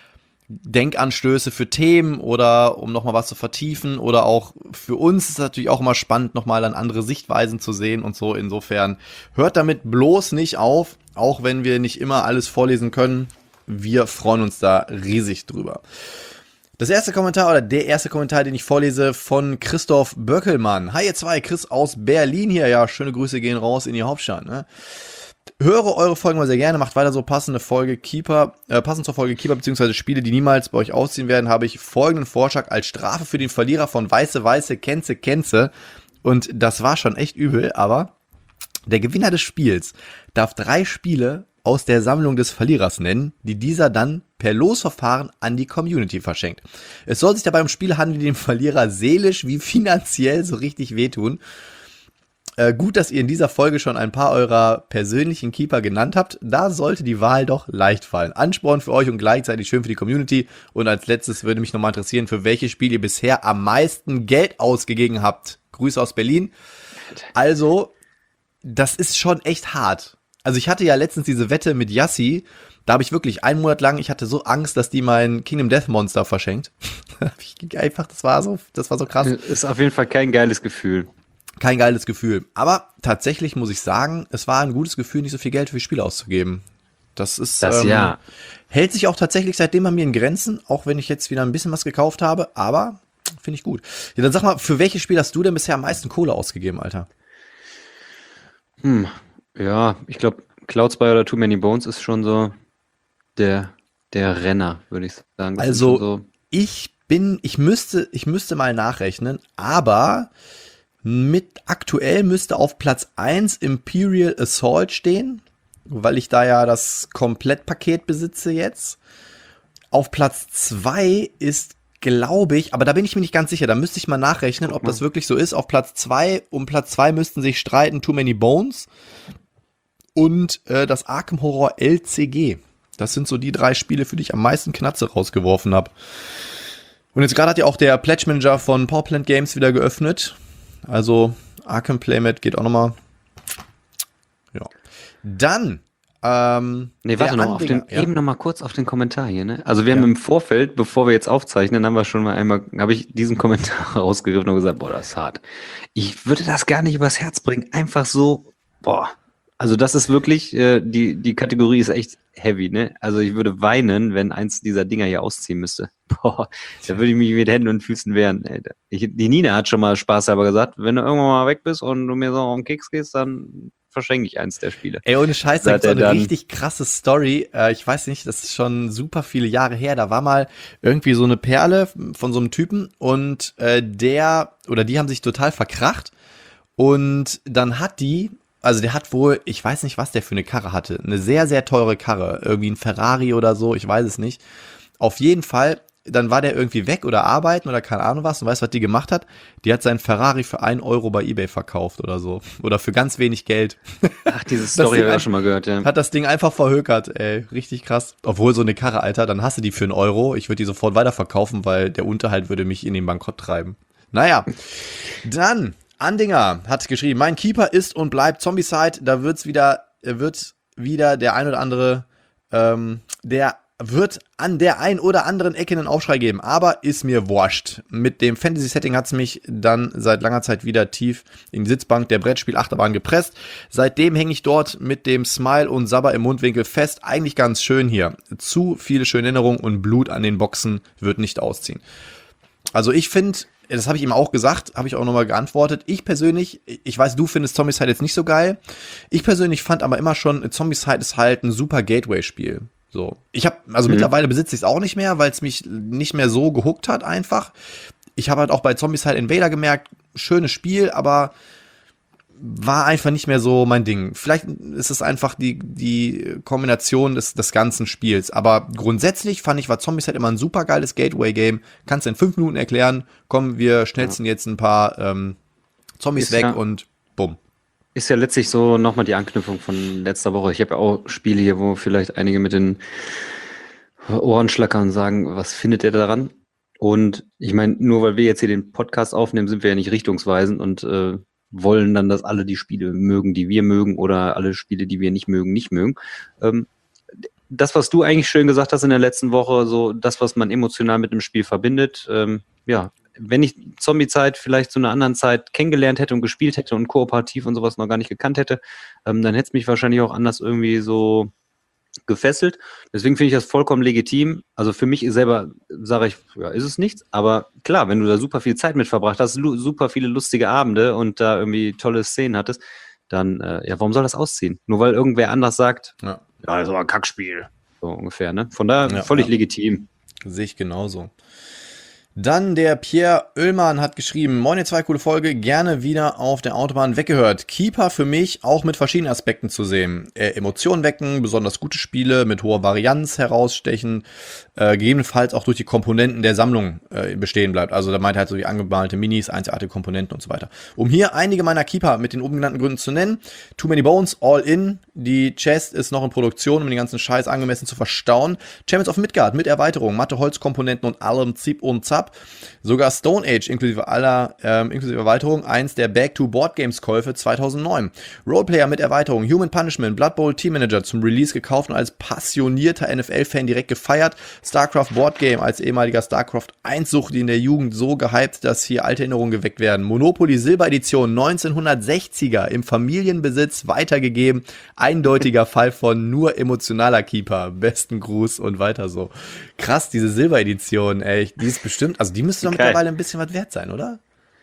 Denkanstöße für Themen oder um nochmal was zu vertiefen oder auch für uns ist es natürlich auch immer spannend, nochmal dann andere Sichtweisen zu sehen und so. Insofern hört damit bloß nicht auf, auch wenn wir nicht immer alles vorlesen können. Wir freuen uns da riesig drüber. Das erste Kommentar oder der erste Kommentar, den ich vorlese, von Christoph Böckelmann. Hi ihr zwei, Chris aus Berlin hier. Ja, schöne Grüße gehen raus in die Hauptstadt. Ne? Höre eure Folgen mal sehr gerne, macht weiter so passende Folge Keeper, äh, passend zur Folge Keeper bzw. Spiele, die niemals bei euch ausziehen werden, habe ich folgenden Vorschlag als Strafe für den Verlierer von Weiße, Weiße, Känze, Känze. Und das war schon echt übel, aber der Gewinner des Spiels darf drei Spiele aus der Sammlung des Verlierers nennen, die dieser dann per Losverfahren an die Community verschenkt. Es soll sich dabei um Spiele handeln, die dem Verlierer seelisch wie finanziell so richtig wehtun. Äh, gut, dass ihr in dieser Folge schon ein paar eurer persönlichen Keeper genannt habt. Da sollte die Wahl doch leicht fallen. Ansporn für euch und gleichzeitig schön für die Community. Und als letztes würde mich nochmal interessieren, für welches Spiel ihr bisher am meisten Geld ausgegeben habt. Grüße aus Berlin. Also, das ist schon echt hart. Also ich hatte ja letztens diese Wette mit Yassi, da habe ich wirklich einen Monat lang, ich hatte so Angst, dass die mein Kingdom Death Monster verschenkt. Einfach, das war so, das war so krass. Ist auf jeden Fall kein geiles Gefühl. Kein geiles Gefühl. Aber tatsächlich muss ich sagen, es war ein gutes Gefühl, nicht so viel Geld für Spiele auszugeben. Das ist, Das ähm, ja. hält sich auch tatsächlich seitdem bei mir in Grenzen, auch wenn ich jetzt wieder ein bisschen was gekauft habe, aber finde ich gut. Ja, dann sag mal, für welches Spiel hast du denn bisher am meisten Kohle ausgegeben, Alter? Hm. Ja, ich glaube, Cloud Spire oder Too Many Bones ist schon so der, der Renner, würde ich sagen. Das Also, ist schon so, ich bin, ich müsste, ich müsste mal nachrechnen, aber mit aktuell müsste auf Platz eins Imperial Assault stehen, weil ich da ja das Komplettpaket besitze jetzt. Auf Platz zwei ist, glaube ich, aber da bin ich mir nicht ganz sicher, da müsste ich mal nachrechnen, ob das wirklich so ist. Auf Platz zwei, um Platz zwei müssten sich streiten Too Many Bones und äh, das Arkham Horror L C G. Das sind so die drei Spiele, für die ich am meisten Knatze rausgeworfen habe. Und jetzt gerade hat ja auch der Pledge Manager von Powerplant Games wieder geöffnet. Also Arkham Playmat geht auch nochmal. Ja. Dann ähm, nee, warte noch, auf den, ja? eben noch mal kurz auf den Kommentar hier, ne? Also wir haben ja. im Vorfeld, bevor wir jetzt aufzeichnen, haben wir schon mal einmal, habe ich diesen Kommentar rausgegriffen und gesagt, boah, das ist hart. Ich würde das gar nicht übers Herz bringen, einfach so, boah. Also das ist wirklich, äh, die, die Kategorie ist echt heavy, ne? Also ich würde weinen, wenn eins dieser Dinger hier ausziehen müsste. Boah, da würde ich mich mit Händen und Füßen wehren. Ey. Ich, die Nina hat schon mal spaßhalber gesagt, wenn du irgendwann mal weg bist und du mir so auf den Keks gehst, dann verschenke ich eins der Spiele. Ey, ohne Scheiß, da Seit gibt's auch er eine dann- richtig krasse Story. Äh, ich weiß nicht, das ist schon super viele Jahre her. Da war mal irgendwie so eine Perle von so einem Typen und äh, der oder die haben sich total verkracht. Und dann hat die, also der hat wohl, ich weiß nicht, was der für eine Karre hatte. Eine sehr, sehr teure Karre. Irgendwie ein Ferrari oder so, ich weiß es nicht. Auf jeden Fall, dann war der irgendwie weg oder arbeiten oder keine Ahnung was. Und weißt du, was die gemacht hat? Die hat seinen Ferrari für einen Euro bei eBay verkauft oder so. Oder für ganz wenig Geld. Ach, diese Story Ding habe ich ein- auch schon mal gehört, ja. Hat das Ding einfach verhökert, ey. Richtig krass. Obwohl so eine Karre, Alter, dann hast du die für einen Euro. Ich würde die sofort weiterverkaufen, weil der Unterhalt würde mich in den Bankrott treiben. Naja, dann, Andinger hat geschrieben, mein Keeper ist und bleibt Zombicide. Da wird's wieder, wird wieder der ein oder andere, ähm, der wird an der ein oder anderen Ecke einen Aufschrei geben, aber ist mir wurscht. Mit dem Fantasy-Setting hat's mich dann seit langer Zeit wieder tief in die Sitzbank der Brettspiel-Achterbahn gepresst. Seitdem hänge ich dort mit dem Smile und Sabber im Mundwinkel fest. Eigentlich ganz schön hier. Zu viele schöne Erinnerungen und Blut an den Boxen wird nicht ausziehen. Also ich finde, das habe ich ihm auch gesagt, habe ich auch nochmal geantwortet. Ich persönlich, ich weiß, du findest Zombicide jetzt nicht so geil. Ich persönlich fand aber immer schon, Zombicide ist halt ein super Gateway-Spiel. So. Ich habe, also Mhm. mittlerweile besitze ich es auch nicht mehr, weil es mich nicht mehr so gehuckt hat einfach. Ich habe halt auch bei Zombicide Invader gemerkt, schönes Spiel, aber war einfach nicht mehr so mein Ding. Vielleicht ist es einfach die, die Kombination des, des ganzen Spiels. Aber grundsätzlich fand ich, war Zombicide immer ein super geiles Gateway-Game. Kannst du in fünf Minuten erklären, komm, wir schnelzen jetzt ein paar ähm, Zombies Ist weg ja- und bumm. Ist ja letztlich so nochmal die Anknüpfung von letzter Woche. Ich habe ja auch Spiele hier, wo vielleicht einige mit den Ohren schlackern und sagen, was findet ihr daran? Und ich meine, nur weil wir jetzt hier den Podcast aufnehmen, sind wir ja nicht richtungsweisend und äh, wollen dann, dass alle die Spiele mögen, die wir mögen, oder alle Spiele, die wir nicht mögen, nicht mögen. Ähm, das, was du eigentlich schön gesagt hast in der letzten Woche, so das, was man emotional mit dem Spiel verbindet, ähm, ja, wenn ich Zombie-Zeit vielleicht zu einer anderen Zeit kennengelernt hätte und gespielt hätte und kooperativ und sowas noch gar nicht gekannt hätte, ähm, dann hätte es mich wahrscheinlich auch anders irgendwie so gefesselt. Deswegen finde ich das vollkommen legitim. Also für mich selber sage ich, ja, ist es nichts. Aber klar, wenn du da super viel Zeit mit verbracht hast, lu- super viele lustige Abende und da irgendwie tolle Szenen hattest, dann, äh, ja, warum soll das ausziehen? Nur weil irgendwer anders sagt, Ja, ja, das war ein Kackspiel. So ungefähr, ne? Von daher Ja, völlig ja. legitim. sehe ich genauso. Dann der Pierre Oehlmann hat geschrieben, moin, ihr zwei, coole Folge, gerne wieder auf der Autobahn weggehört. Keeper für mich auch mit verschiedenen Aspekten zu sehen. Äh, Emotionen wecken, besonders gute Spiele mit hoher Varianz herausstechen, äh, gegebenenfalls auch durch die Komponenten der Sammlung äh, bestehen bleibt. Also da meint er halt so die angemalte Minis, einzigartige Komponenten und so weiter. Um hier einige meiner Keeper mit den oben genannten Gründen zu nennen. Too Many Bones, All In. Die Chest ist noch in Produktion, um den ganzen Scheiß angemessen zu verstauen. Champions of Midgard mit Erweiterung, matte Holzkomponenten und allem Zip und Zap. Sogar Stone Age inklusive aller, ähm, inklusive Erweiterung, eins der Back-to-Board-Games-Käufe zweitausendneun. Roleplayer mit Erweiterung, Human Punishment, Blood Bowl Team Manager zum Release gekauft und als passionierter N F L-Fan direkt gefeiert. StarCraft Board Game als ehemaliger StarCraft eins-Suchti in der Jugend so gehypt, dass hier alte Erinnerungen geweckt werden. Monopoly Silberedition neunzehnhundertsechziger im Familienbesitz weitergegeben. Eindeutiger Fall von nur emotionaler Keeper. Besten Gruß und weiter so. Krass, diese Silberedition, ey, die ist bestimmt, also die müsste doch Geil. mittlerweile ein bisschen was wert sein, oder?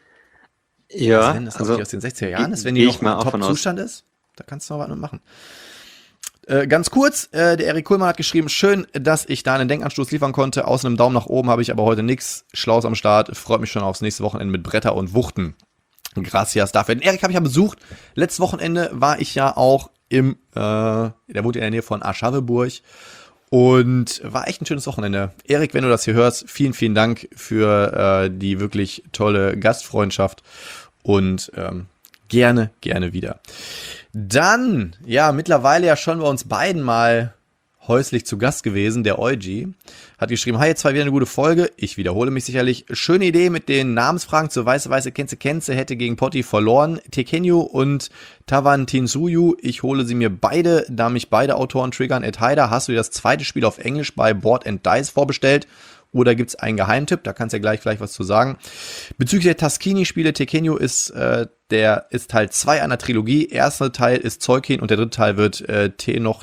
Ja, also wenn das also, aus den sechziger Jahren ist, wenn die geh noch ich mal im auch von aus. Top-Zustand ist, da kannst du noch was mit machen. Äh, ganz kurz, äh, der Erik Kuhlmann hat geschrieben, schön, dass ich da einen Denkanstoß liefern konnte. Außer einem Daumen nach oben habe ich aber heute nichts Schlaues am Start. Freut mich schon aufs nächste Wochenende mit Bretter und Wuchten. Gracias dafür. Den Erik habe ich ja besucht. Letztes Wochenende war ich ja auch im, äh, der wohnt in der Nähe von Aschaffenburg. Und war echt ein schönes Wochenende. Erik, wenn du das hier hörst, vielen, vielen Dank für äh, die wirklich tolle Gastfreundschaft. Und ähm, gerne, gerne wieder. Dann, ja, mittlerweile ja schon bei uns beiden mal häuslich zu Gast gewesen, der Eugi, hat geschrieben, hi, jetzt war wieder eine gute Folge, ich wiederhole mich sicherlich, schöne Idee mit den Namensfragen zur Weiße Weiße Kenze Kenze, hätte gegen Potti verloren, Tekenyu und Tavan Tinsuyu, ich hole sie mir beide, da mich beide Autoren triggern. Ed Heider, hast du dir das zweite Spiel auf Englisch bei Board and Dice vorbestellt? Oder gibt's einen Geheimtipp? Da kannst du ja gleich vielleicht was zu sagen. Bezüglich der Taskini-Spiele, Tekenyu ist äh, der ist Teil zwei einer Trilogie. Erster Teil ist Zeukin und der dritte Teil wird äh, Tenoch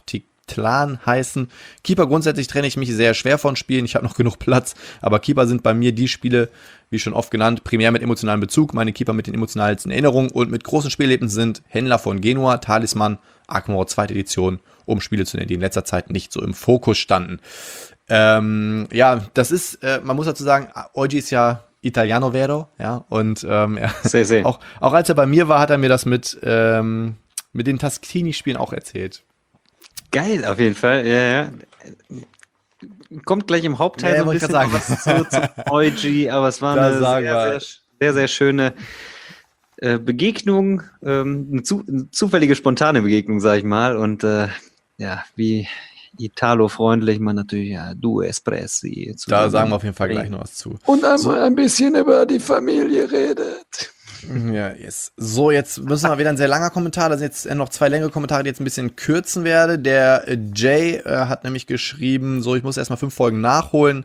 Tlan heißen. Keeper grundsätzlich trenne ich mich sehr schwer von Spielen. Ich habe noch genug Platz, aber Keeper sind bei mir die Spiele, wie schon oft genannt, primär mit emotionalem Bezug. Meine Keeper mit den emotionalsten Erinnerungen und mit großen Spielerlebnissen sind Händler von Genua, Talisman, Arkham zweite Edition, um Spiele zu nennen, die in letzter Zeit nicht so im Fokus standen. Ähm, ja, das ist, äh, man muss dazu sagen, Eugi ist ja Italiano vero, ja, und ähm, ja, sehr, sehr. Auch, auch als er bei mir war, hat er mir das mit, ähm, mit den Taschini-Spielen auch erzählt. Geil, auf jeden Fall, ja, ja. Kommt gleich im Hauptteil ja, so ein bisschen sagen. was zu, zu Eugi, aber es war da eine sehr, sehr, sehr, sehr schöne äh, Begegnung, ähm, eine, zu, eine zufällige, spontane Begegnung, sag ich mal, und äh, ja, wie Italo-freundlich man natürlich, ja, du Espressi. Da sagen wir auf jeden Fall gleich noch was zu. Und einmal so ein bisschen über die Familie redet. Ja, yes. So, jetzt müssen wir wieder ein sehr langer Kommentar. Da sind jetzt noch zwei längere Kommentare, die jetzt ein bisschen kürzen werde. Der Jay äh, hat nämlich geschrieben, so, ich muss erstmal fünf Folgen nachholen.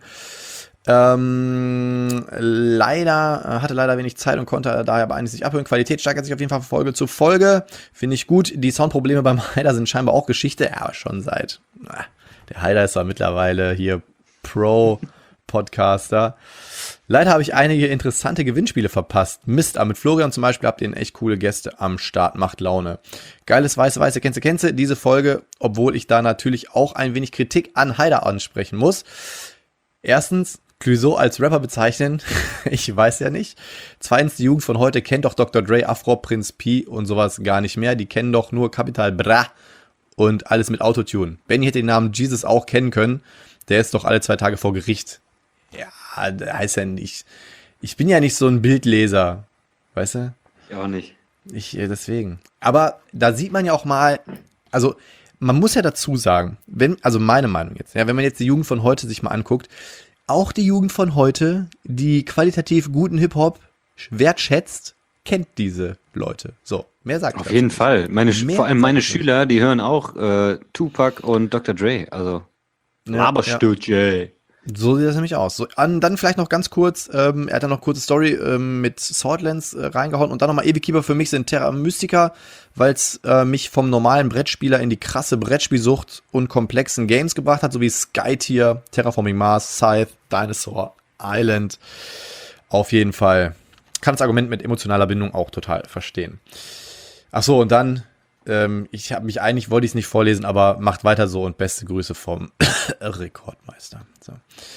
Ähm, leider, äh, hatte leider wenig Zeit und konnte daher aber eigentlich nicht abhören. Qualität steigert sich auf jeden Fall von Folge zu Folge. Finde ich gut. Die Soundprobleme beim Haider sind scheinbar auch Geschichte. Ja, aber schon seit, na, der Haider ist ja mittlerweile hier Pro-Podcaster. Leider habe ich einige interessante Gewinnspiele verpasst. Mist, aber mit Florian zum Beispiel habt ihr echt coole Gäste am Start. Macht Laune. Geiles Weiße, Weiße, Kennze, Kennze. Diese Folge, obwohl ich da natürlich auch ein wenig Kritik an Haider ansprechen muss. Erstens, Clouseau als Rapper bezeichnen, ich weiß ja nicht. Zweitens, die Jugend von heute kennt doch Doktor Dre, Afro, Prinz P und sowas gar nicht mehr. Die kennen doch nur Capital Bra und alles mit Autotune. Benny hätte den Namen Jesus auch kennen können. Der ist doch alle zwei Tage vor Gericht. Ja, das heißt ja nicht. Ich bin ja nicht so ein Bildleser, weißt du? Ich auch nicht. Ich, deswegen. Aber da sieht man ja auch mal, also man muss ja dazu sagen, wenn, also meine Meinung jetzt, ja, wenn man jetzt die Jugend von heute sich mal anguckt, auch die Jugend von heute, die qualitativ guten Hip-Hop wertschätzt, kennt diese Leute. So, mehr sagt Auf jeden Fall. Meine, vor allem meine sagt Schüler, die hören auch äh, Tupac und Doktor Dre. Also, ja, Laberstücke. Ja. So sieht das nämlich aus. So, an, dann vielleicht noch ganz kurz, ähm, er hat dann noch kurze Story ähm, mit Swordlands äh, reingehauen und dann nochmal Ewig Keeper für mich sind Terra Mystica, weil es äh, mich vom normalen Brettspieler in die krasse Brettspielsucht und komplexen Games gebracht hat, so wie Skytier, Terraforming Mars, Scythe, Dinosaur Island. Auf jeden Fall. Kann das Argument mit emotionaler Bindung auch total verstehen. Ach so, und dann, ähm, ich habe mich eigentlich, wollte ich es nicht vorlesen, aber macht weiter so und beste Grüße vom Rekordmeister. So.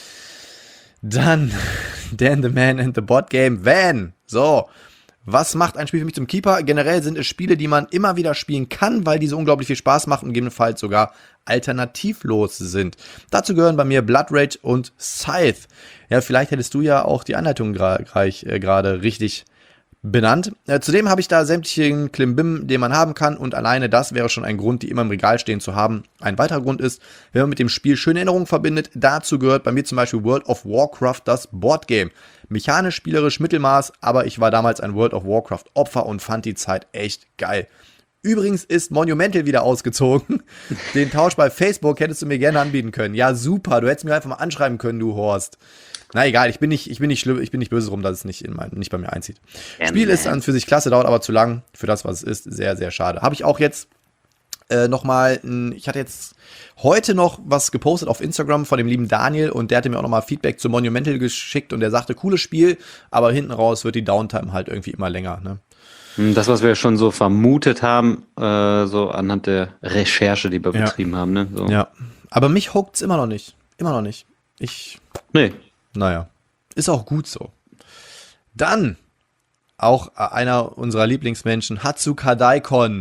Dann Dan the Man and the Bot Game Van. So, was macht ein Spiel für mich zum Keeper? Generell sind es Spiele, die man immer wieder spielen kann, weil diese unglaublich viel Spaß machen und gegebenenfalls sogar alternativlos sind. Dazu gehören bei mir Blood Rage und Scythe. Ja, vielleicht hättest du ja auch die Anleitung gra- gleich äh, gerade richtig benannt. Äh, zudem habe ich da sämtlichen Klimbim, den man haben kann und alleine das wäre schon ein Grund, die immer im Regal stehen zu haben. Ein weiterer Grund ist, wenn man mit dem Spiel schöne Erinnerungen verbindet, dazu gehört bei mir zum Beispiel World of Warcraft, das Boardgame. Mechanisch, spielerisch, Mittelmaß, aber ich war damals ein World of Warcraft Opfer und fand die Zeit echt geil. Übrigens ist Monumental wieder ausgezogen. Den Tausch bei Facebook hättest du mir gerne anbieten können. Ja, super, du hättest mir einfach mal anschreiben können, du Horst. Na egal, ich bin nicht, ich bin nicht schlimm, ich bin nicht böse drum, dass es nicht in mein, nicht bei mir einzieht. Das Spiel ist an für sich klasse, dauert aber zu lang für das, was es ist. Sehr, sehr schade. Habe ich auch jetzt äh, nochmal, ich hatte jetzt heute noch was gepostet auf Instagram von dem lieben Daniel und der hatte mir auch nochmal Feedback zu Monumental geschickt und der sagte, cooles Spiel, aber hinten raus wird die Downtime halt irgendwie immer länger, ne? Das, was wir schon so vermutet haben, äh, so anhand der Recherche, die wir ja. betrieben haben, ne? So. Ja, aber mich hockt's immer noch nicht. Immer noch nicht. Ich. Nee. Naja, ist auch gut so. Dann auch einer unserer Lieblingsmenschen, Hatsuka Daikon.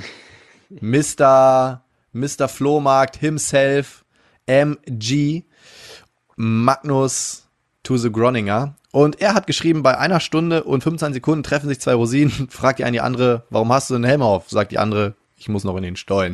Mister Mister Flohmarkt himself, M G, Magnus to the Groninger. Und er hat geschrieben, bei einer Stunde und fünfundzwanzig Sekunden treffen sich zwei Rosinen. Fragt die eine die andere, warum hast du einen Helm auf? Sagt die andere, ich muss noch in den Stollen.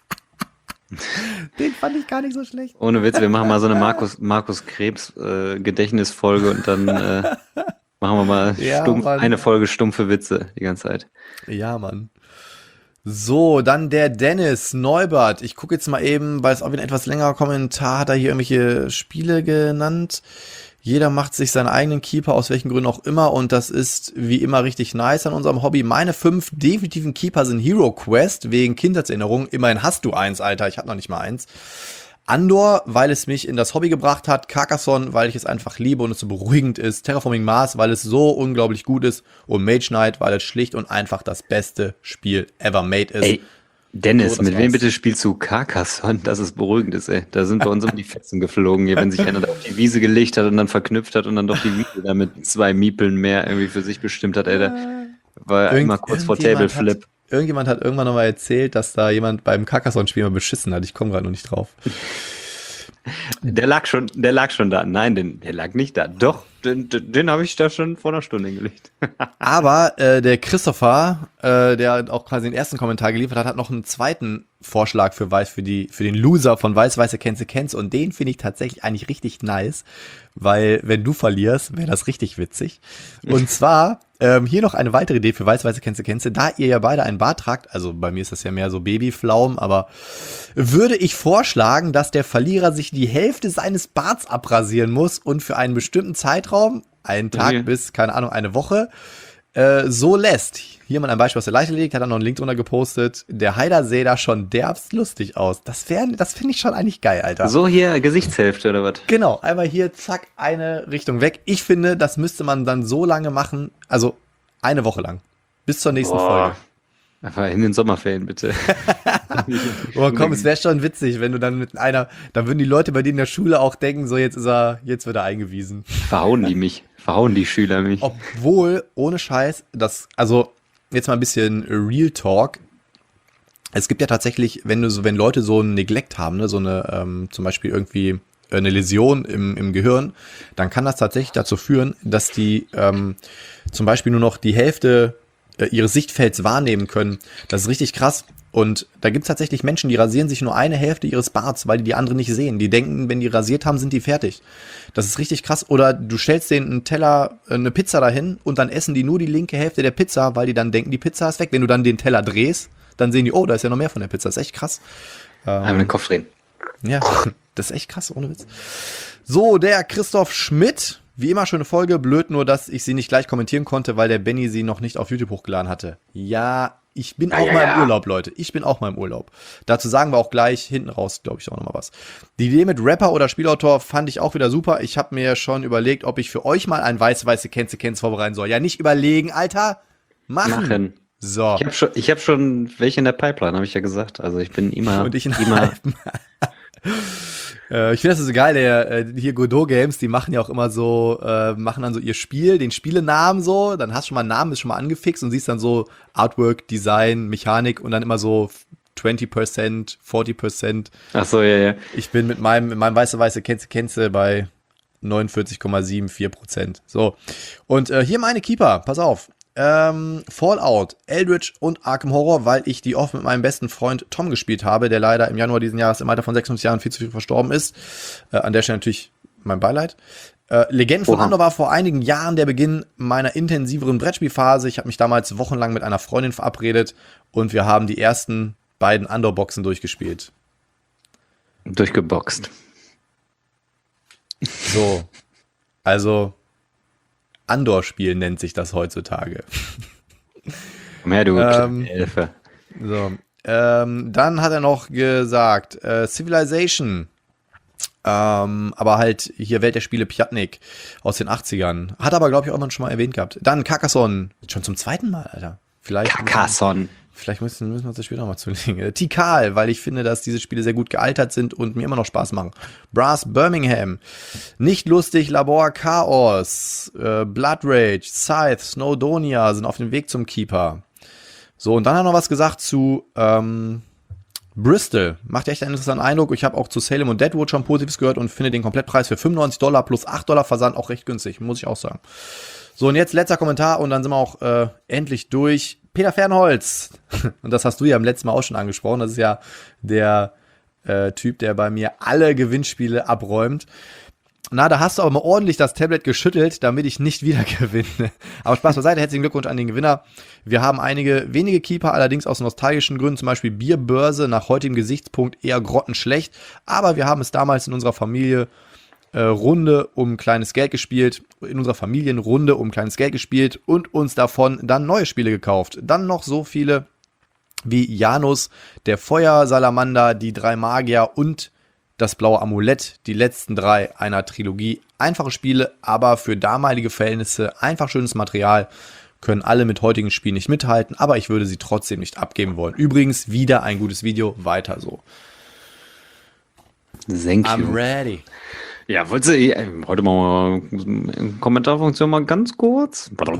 Den fand ich gar nicht so schlecht. Ohne Witz, wir machen mal so eine Markus, Markus Krebs äh, Gedächtnisfolge und dann äh, machen wir mal ja, stumpf, eine Folge stumpfe Witze die ganze Zeit. Ja, Mann. So, dann der Dennis Neubert. Ich gucke jetzt mal eben, weil es auch wieder ein etwas längerer Kommentar hat, er hier irgendwelche Spiele genannt. Jeder macht sich seinen eigenen Keeper, aus welchen Gründen auch immer, und das ist wie immer richtig nice an unserem Hobby. Meine fünf definitiven Keeper sind Hero Quest, wegen Kindheitserinnerungen. Immerhin hast du eins, Alter, ich hab noch nicht mal eins. Andor, weil es mich in das Hobby gebracht hat. Carcassonne, weil ich es einfach liebe und es so beruhigend ist. Terraforming Mars, weil es so unglaublich gut ist. Und Mage Knight, weil es schlicht und einfach das beste Spiel ever made ist. Ey, Dennis, so, mit war's. wem bitte spielst du Carcassonne? Das ist beruhigend, ist, ey. Da sind bei uns um die Fetzen geflogen, hier, wenn sich einer da auf die Wiese gelegt hat und dann verknüpft hat und dann doch die Wiese da mit zwei Miepeln mehr irgendwie für sich bestimmt hat, ey. Da war ja Irgend- immer kurz vor irgendjemand Table Flip. Hat, irgendjemand hat irgendwann nochmal erzählt, dass da jemand beim Carcassonne-Spiel mal beschissen hat. Ich komme gerade noch nicht drauf. Der lag schon, der lag schon da. Nein, den, der lag nicht da. Doch, den, den, den habe ich da schon vor einer Stunde hingelegt. Aber äh, der Christopher, äh, der auch quasi den ersten Kommentar geliefert hat, hat noch einen zweiten Vorschlag für Weiß, für die, für den Loser von Weiß, Weiße, Kennst du, Kennst. Und den finde ich tatsächlich eigentlich richtig nice, weil wenn du verlierst, wäre das richtig witzig. Und zwar ähm, hier noch eine weitere Idee für Weiß, Weiße, Kennst du, Kennst. Da ihr ja beide einen Bart tragt, also bei mir ist das ja mehr so Babyflaum, aber würde ich vorschlagen, dass der Verlierer sich die Hälfte seines Barts abrasieren muss und für einen bestimmten Zeitraum, einen Tag Okay. bis, keine Ahnung, eine Woche, äh, so lässt. Hier mal ein Beispiel aus der Leiche liegt, hat er noch einen Link drunter gepostet. Der Haider sähe da schon derbst lustig aus. Das wäre, das finde ich schon eigentlich geil, Alter. So hier Gesichtshälfte oder was? Genau, einmal hier, zack, eine Richtung weg. Ich finde, das müsste man dann so lange machen, also eine Woche lang. Bis zur nächsten Folge. Aber in den Sommerferien, bitte. Oh komm, es wäre schon witzig, wenn du dann mit einer, dann würden die Leute bei dir in der Schule auch denken, so jetzt ist er, jetzt wird er eingewiesen. Verhauen die mich. Verhauen die Schüler mich. Obwohl, ohne Scheiß, das, also jetzt mal ein bisschen Real Talk. Es gibt ja tatsächlich, wenn du so, wenn Leute so ein Neglect haben, ne, so eine, ähm, zum Beispiel irgendwie eine Läsion im, im Gehirn, dann kann das tatsächlich dazu führen, dass die ähm, zum Beispiel nur noch die Hälfte äh, ihres Sichtfelds wahrnehmen können. Das ist richtig krass. Und da gibt es tatsächlich Menschen, die rasieren sich nur eine Hälfte ihres Barts, weil die die andere nicht sehen. Die denken, wenn die rasiert haben, sind die fertig. Das ist richtig krass. Oder du stellst denen einen Teller, äh, eine Pizza dahin und dann essen die nur die linke Hälfte der Pizza, weil die dann denken, die Pizza ist weg. Wenn du dann den Teller drehst, dann sehen die, oh, da ist ja noch mehr von der Pizza. Das ist echt krass. Ähm, Einmal den Kopf drehen. ja, das ist echt krass, ohne Witz. So, der Christoph Schmidt. Wie immer, schöne Folge. Blöd nur, dass ich sie nicht gleich kommentieren konnte, weil der Benny sie noch nicht auf YouTube hochgeladen hatte. Ja, ich bin Ja, auch ja, mal im ja. Urlaub, Leute. Ich bin auch mal im Urlaub. Dazu sagen wir auch gleich hinten raus, glaube ich, auch nochmal was. Die Idee mit Rapper oder Spielautor fand ich auch wieder super. Ich habe mir schon überlegt, ob ich für euch mal ein weiß-weiße Kennst du, Kennst vorbereiten soll. Ja, nicht überlegen, Alter. Machen. Machen. So. Ich habe schon, ich hab schon welche in der Pipeline, habe ich ja gesagt. Also ich bin immer, Und ich in immer Äh, ich finde das so geil, der, äh, hier Godot Games, die machen ja auch immer so, äh, machen dann so ihr Spiel, den Spielenamen so, dann hast du schon mal einen Namen, ist schon mal angefixt und siehst dann so Artwork, Design, Mechanik und dann immer so zwanzig Prozent, vierzig Prozent. Ach so, ja, ja. Ich bin mit meinem, mit meinem weiße-weiße Kennst du, Kennst du bei neunundvierzig Komma vierundsiebzig Prozent. So. Und äh, hier meine Keeper, pass auf. Ähm, Fallout, Eldritch und Arkham Horror, weil ich die oft mit meinem besten Freund Tom gespielt habe, der leider im Januar diesen Jahres im Alter von sechsundfünfzig Jahren viel zu früh verstorben ist. Äh, an der Stelle natürlich mein Beileid. Äh, Legenden von Oha. Andor war vor einigen Jahren der Beginn meiner intensiveren Brettspielphase. Ich habe mich damals wochenlang mit einer Freundin verabredet und wir haben die ersten beiden Andor-Boxen durchgespielt. Durchgeboxt. So, also Andor-Spiel nennt sich das heutzutage. Komm her, du Ähm, Elfe. So, ähm, dann hat er noch gesagt, äh, Civilization, ähm, aber halt hier Welt der Spiele Pjatnik aus den achtzigern. Hat aber, glaube ich, auch mal schon mal erwähnt gehabt. Dann Carcassonne, schon zum zweiten Mal, Alter. Vielleicht Carcassonne. Vielleicht müssen, müssen wir uns das später noch mal zulegen. Äh, Tikal, weil ich finde, dass diese Spiele sehr gut gealtert sind und mir immer noch Spaß machen. Brass Birmingham. Nicht lustig, Labor Chaos. Äh, Blood Rage, Scythe, Snowdonia sind auf dem Weg zum Keeper. So, und dann hat er noch was gesagt zu ähm, Bristol. Macht echt einen interessanten Eindruck. Ich habe auch zu Salem und Deadwood schon Positives gehört und finde den Komplettpreis für fünfundneunzig Dollar plus acht Dollar Versand auch recht günstig, muss ich auch sagen. So, und jetzt letzter Kommentar und dann sind wir auch äh, endlich durch. Peter Fernholz, und das hast du ja im letzten Mal auch schon angesprochen, das ist ja der äh, Typ, der bei mir alle Gewinnspiele abräumt. Na, da hast du aber mal ordentlich das Tablet geschüttelt, damit ich nicht wieder gewinne. Aber Spaß beiseite, herzlichen Glückwunsch an den Gewinner. Wir haben einige wenige Keeper, allerdings aus nostalgischen Gründen, zum Beispiel Bierbörse, nach heutigem Gesichtspunkt eher grottenschlecht. Aber wir haben es damals in unserer Familie äh, Runde um kleines Geld gespielt, in unserer Familienrunde um kleines Geld gespielt und uns davon dann neue Spiele gekauft. Dann noch so viele wie Janus, der Feuersalamander, die drei Magier und das blaue Amulett, die letzten drei einer Trilogie. Einfache Spiele, aber für damalige Verhältnisse einfach schönes Material. Können alle mit heutigen Spielen nicht mithalten, aber ich würde sie trotzdem nicht abgeben wollen. Übrigens, wieder ein gutes Video, weiter so. Thank you. I'm ready. Ja, wolltest du äh, heute mal Kommentarfunktion mal ganz kurz? Oh,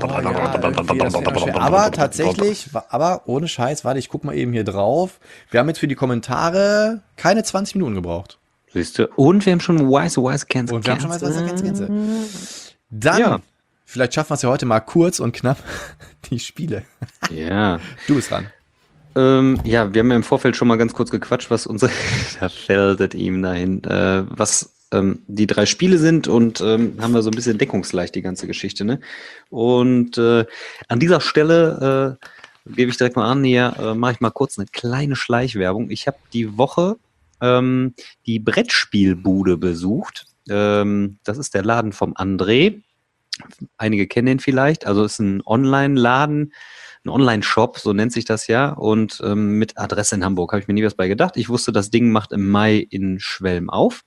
ja, aber tatsächlich, aber ohne Scheiß, warte, ich guck mal eben hier drauf. Wir haben jetzt für die Kommentare keine zwanzig Minuten gebraucht. Siehst du? Und wir haben schon Wise, Wise, Cancel. Und wir haben schon Wise, Wise, Cancel, Cancel. Dann, ja. Vielleicht schaffen wir es ja heute mal kurz und knapp, die Spiele. Ja. Du bist dran. Ähm, ja, wir haben ja im Vorfeld schon mal ganz kurz gequatscht, was unsere, da fällt ihm dahin, äh, was ähm, die drei Spiele sind und ähm, haben wir so ein bisschen deckungsgleich die ganze Geschichte, ne? Und äh, an dieser Stelle äh, gebe ich direkt mal an, hier äh, mache ich mal kurz eine kleine Schleichwerbung. Ich habe die Woche ähm, die Brettspielbude besucht. Ähm, das ist der Laden vom André. Einige kennen ihn vielleicht. Also es ist ein Online-Laden, ein Online-Shop, so nennt sich das ja. Und ähm, mit Adresse in Hamburg habe ich mir nie was bei gedacht. Ich wusste, das Ding macht im Mai in Schwelm auf.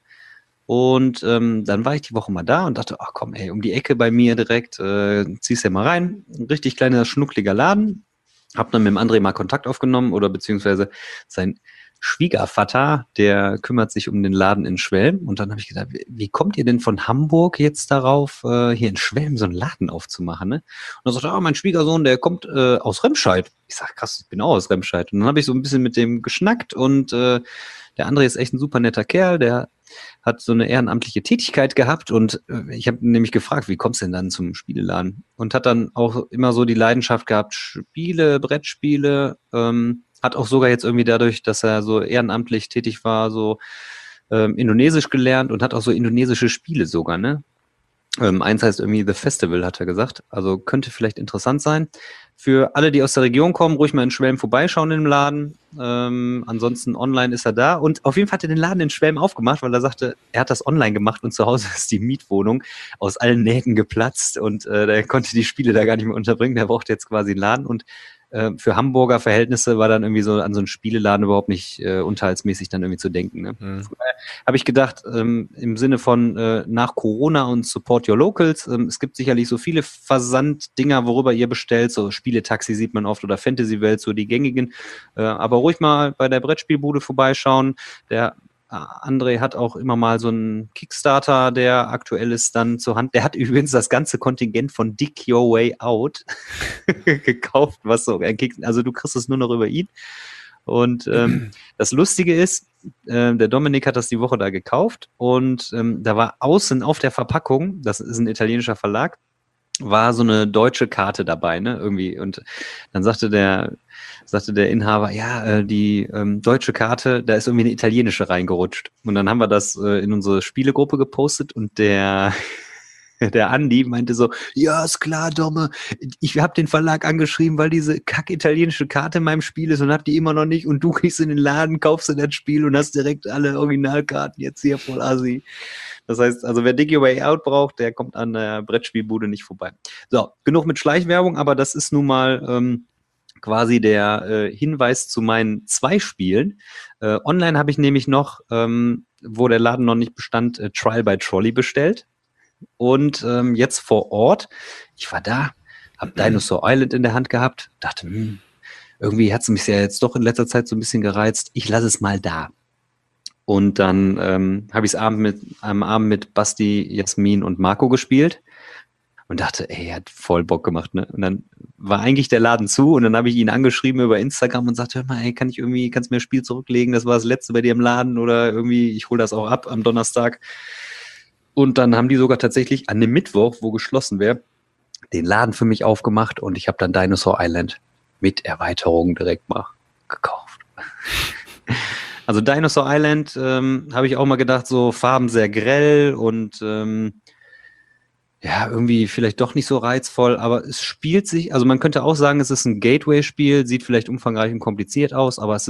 Und ähm, dann war ich die Woche mal da und dachte, ach komm, ey, um die Ecke bei mir direkt, äh, ziehst du ja mal rein. Ein richtig kleiner, schnuckliger Laden. Hab dann mit dem André mal Kontakt aufgenommen oder beziehungsweise sein Schwiegervater, der kümmert sich um den Laden in Schwelm. Und dann habe ich gedacht, wie, wie kommt ihr denn von Hamburg jetzt darauf, äh, hier in Schwelm so einen Laden aufzumachen? Ne? Und dann sagt er, ah, mein Schwiegersohn, der kommt äh, aus Remscheid. Ich sage, krass, ich bin auch aus Remscheid. Und dann habe ich so ein bisschen mit dem geschnackt und äh, der André ist echt ein super netter Kerl, der hat so eine ehrenamtliche Tätigkeit gehabt und äh, ich habe nämlich gefragt, wie kommst du denn dann zum Spieleladen? Und hat dann auch immer so die Leidenschaft gehabt, Spiele, Brettspiele, ähm, hat auch sogar jetzt irgendwie dadurch, dass er so ehrenamtlich tätig war, so ähm, Indonesisch gelernt und hat auch so indonesische Spiele sogar, ne? Ähm, eins heißt irgendwie The Festival, hat er gesagt. Also könnte vielleicht interessant sein. Für alle, die aus der Region kommen, ruhig mal in Schwelm vorbeischauen im Laden. Ähm, ansonsten online ist er da. Und auf jeden Fall hat er den Laden in Schwelm aufgemacht, weil er sagte, er hat das online gemacht und zu Hause ist die Mietwohnung aus allen Nähten geplatzt und äh, der konnte die Spiele da gar nicht mehr unterbringen. Der braucht jetzt quasi einen Laden und äh, für Hamburger Verhältnisse war dann irgendwie so an so einen Spieleladen überhaupt nicht äh, unterhaltsmäßig dann irgendwie zu denken. Ne? Mhm. Habe ich gedacht, ähm, im Sinne von äh, nach Corona und Support Your Locals, ähm, es gibt sicherlich so viele Versanddinger, worüber ihr bestellt, so Spieletaxi sieht man oft oder Fantasy-Welt, so die gängigen, äh, aber ruhig mal bei der Brettspielbude vorbeischauen. Der André hat auch immer mal so einen Kickstarter, der aktuell ist dann zur Hand. Der hat übrigens das ganze Kontingent von Dick Your Way Out gekauft, was so ein Kick, also du kriegst es nur noch über ihn. Und ähm, das Lustige ist, äh, der Dominik hat das die Woche da gekauft und ähm, da war außen auf der Verpackung, das ist ein italienischer Verlag, war so eine deutsche Karte dabei, ne, irgendwie. Und dann sagte der, sagte der Inhaber, ja, äh, die ähm, deutsche Karte, da ist irgendwie eine italienische reingerutscht. Und dann haben wir das äh, in unsere Spielegruppe gepostet und der der Andi meinte so, ja, ist klar, Domme, ich habe den Verlag angeschrieben, weil diese kack italienische Karte in meinem Spiel ist und hab die immer noch nicht und du gehst in den Laden, kaufst du das Spiel und hast direkt alle Originalkarten jetzt hier voll assi. Das heißt, also wer Dig Your Way Out braucht, der kommt an der Brettspielbude nicht vorbei. So, genug mit Schleichwerbung, aber das ist nun mal ähm, quasi der äh, Hinweis zu meinen zwei Spielen. Äh, online habe ich nämlich noch, ähm, wo der Laden noch nicht bestand, äh, Trial by Trolley bestellt. Und ähm, jetzt vor Ort, ich war da, habe Dinosaur Island in der Hand gehabt, dachte, hm, irgendwie hat es mich ja jetzt doch in letzter Zeit so ein bisschen gereizt, ich lasse es mal da. Und dann ähm, habe ich es Abend mit, am Abend mit Basti, Jasmin und Marco gespielt und dachte, ey, er hat voll Bock gemacht, ne? Und dann war eigentlich der Laden zu und dann habe ich ihn angeschrieben über Instagram und sagte, hör mal, ey, kann ich irgendwie, kannst du mir das Spiel zurücklegen, das war das letzte bei dir im Laden oder irgendwie, ich hole das auch ab am Donnerstag. Und dann haben die sogar tatsächlich an dem Mittwoch, wo geschlossen wäre, den Laden für mich aufgemacht und ich habe dann Dinosaur Island mit Erweiterung direkt mal gekauft. Also Dinosaur Island ähm, habe ich auch mal gedacht, so Farben sehr grell und ähm, ja, irgendwie vielleicht doch nicht so reizvoll, aber es spielt sich, also man könnte auch sagen, es ist ein Gateway-Spiel, sieht vielleicht umfangreich und kompliziert aus, aber es ist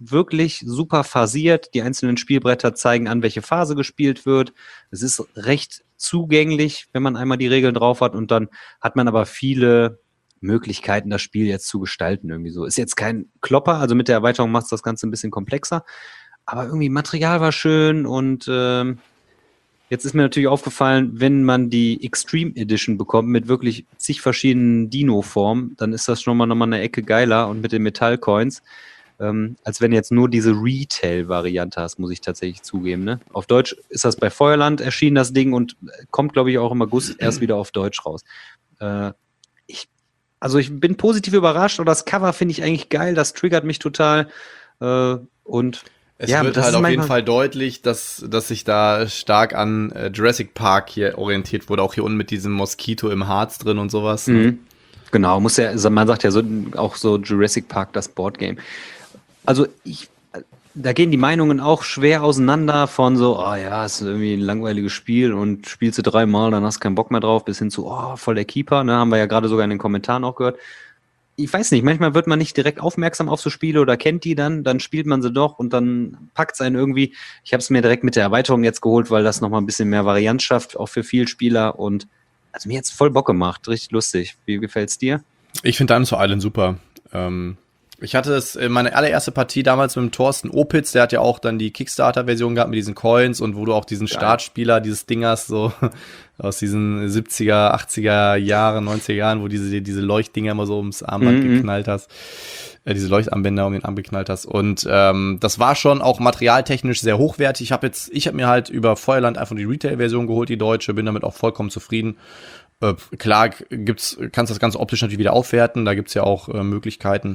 wirklich super phasiert. Die einzelnen Spielbretter zeigen an, welche Phase gespielt wird. Es ist recht zugänglich, wenn man einmal die Regeln drauf hat. Und dann hat man aber viele Möglichkeiten, das Spiel jetzt zu gestalten. Irgendwie so. Ist jetzt kein Klopper, also mit der Erweiterung macht es das Ganze ein bisschen komplexer. Aber irgendwie Material war schön und ähm, jetzt ist mir natürlich aufgefallen, wenn man die Extreme Edition bekommt mit wirklich zig verschiedenen Dino-Formen, dann ist das schon mal nochmal eine Ecke geiler und mit den Metallcoins, ähm, als wenn du jetzt nur diese Retail-Variante hast, muss ich tatsächlich zugeben. Ne? Auf Deutsch ist das bei Feuerland erschienen, das Ding, und kommt, glaube ich, auch im August erst wieder auf Deutsch raus. Äh, ich, also ich bin positiv überrascht und das Cover finde ich eigentlich geil, das triggert mich total äh, und Es ja, wird das halt ist auf jeden manchmal- Fall deutlich, dass, dass sich da stark an äh, Jurassic Park hier orientiert wurde, auch hier unten mit diesem Moskito im Harz drin und sowas. Ne? Mhm. Genau, muss ja, also man sagt ja so, auch so Jurassic Park, das Boardgame. Also ich, da gehen die Meinungen auch schwer auseinander von so, oh ja, ist irgendwie ein langweiliges Spiel und spielst du dreimal, dann hast du keinen Bock mehr drauf, bis hin zu, oh, voll der Keeper, ne, haben wir ja gerade sogar in den Kommentaren auch gehört. Ich weiß nicht, manchmal wird man nicht direkt aufmerksam auf so Spiele oder kennt die dann, dann spielt man sie doch und dann packt es einen irgendwie. Ich habe es mir direkt mit der Erweiterung jetzt geholt, weil das nochmal ein bisschen mehr Varianz schafft, auch für Vielspieler, und also mir jetzt voll Bock gemacht, richtig lustig. Wie gefällt's dir? Ich finde Dinosaur Island super. Ähm, ich hatte es in meine allererste Partie damals mit dem Thorsten Opitz, der hat ja auch dann die Kickstarter-Version gehabt mit diesen Coins und wo du auch diesen Geil. Startspieler, dieses Ding hast, so aus diesen siebziger, achtziger Jahren, neunziger Jahren, wo diese, diese Leuchtdinger immer so ums Armband Mhm. geknallt hast. Äh, diese Leuchtarmbänder um den Arm geknallt hast. Und ähm, das war schon auch materialtechnisch sehr hochwertig. Ich habe jetzt, ich habe mir halt über Feuerland einfach die Retail-Version geholt, die deutsche, bin damit auch vollkommen zufrieden. Äh, klar gibt's, kannst das Ganze optisch natürlich wieder aufwerten, da gibt's ja auch äh, Möglichkeiten.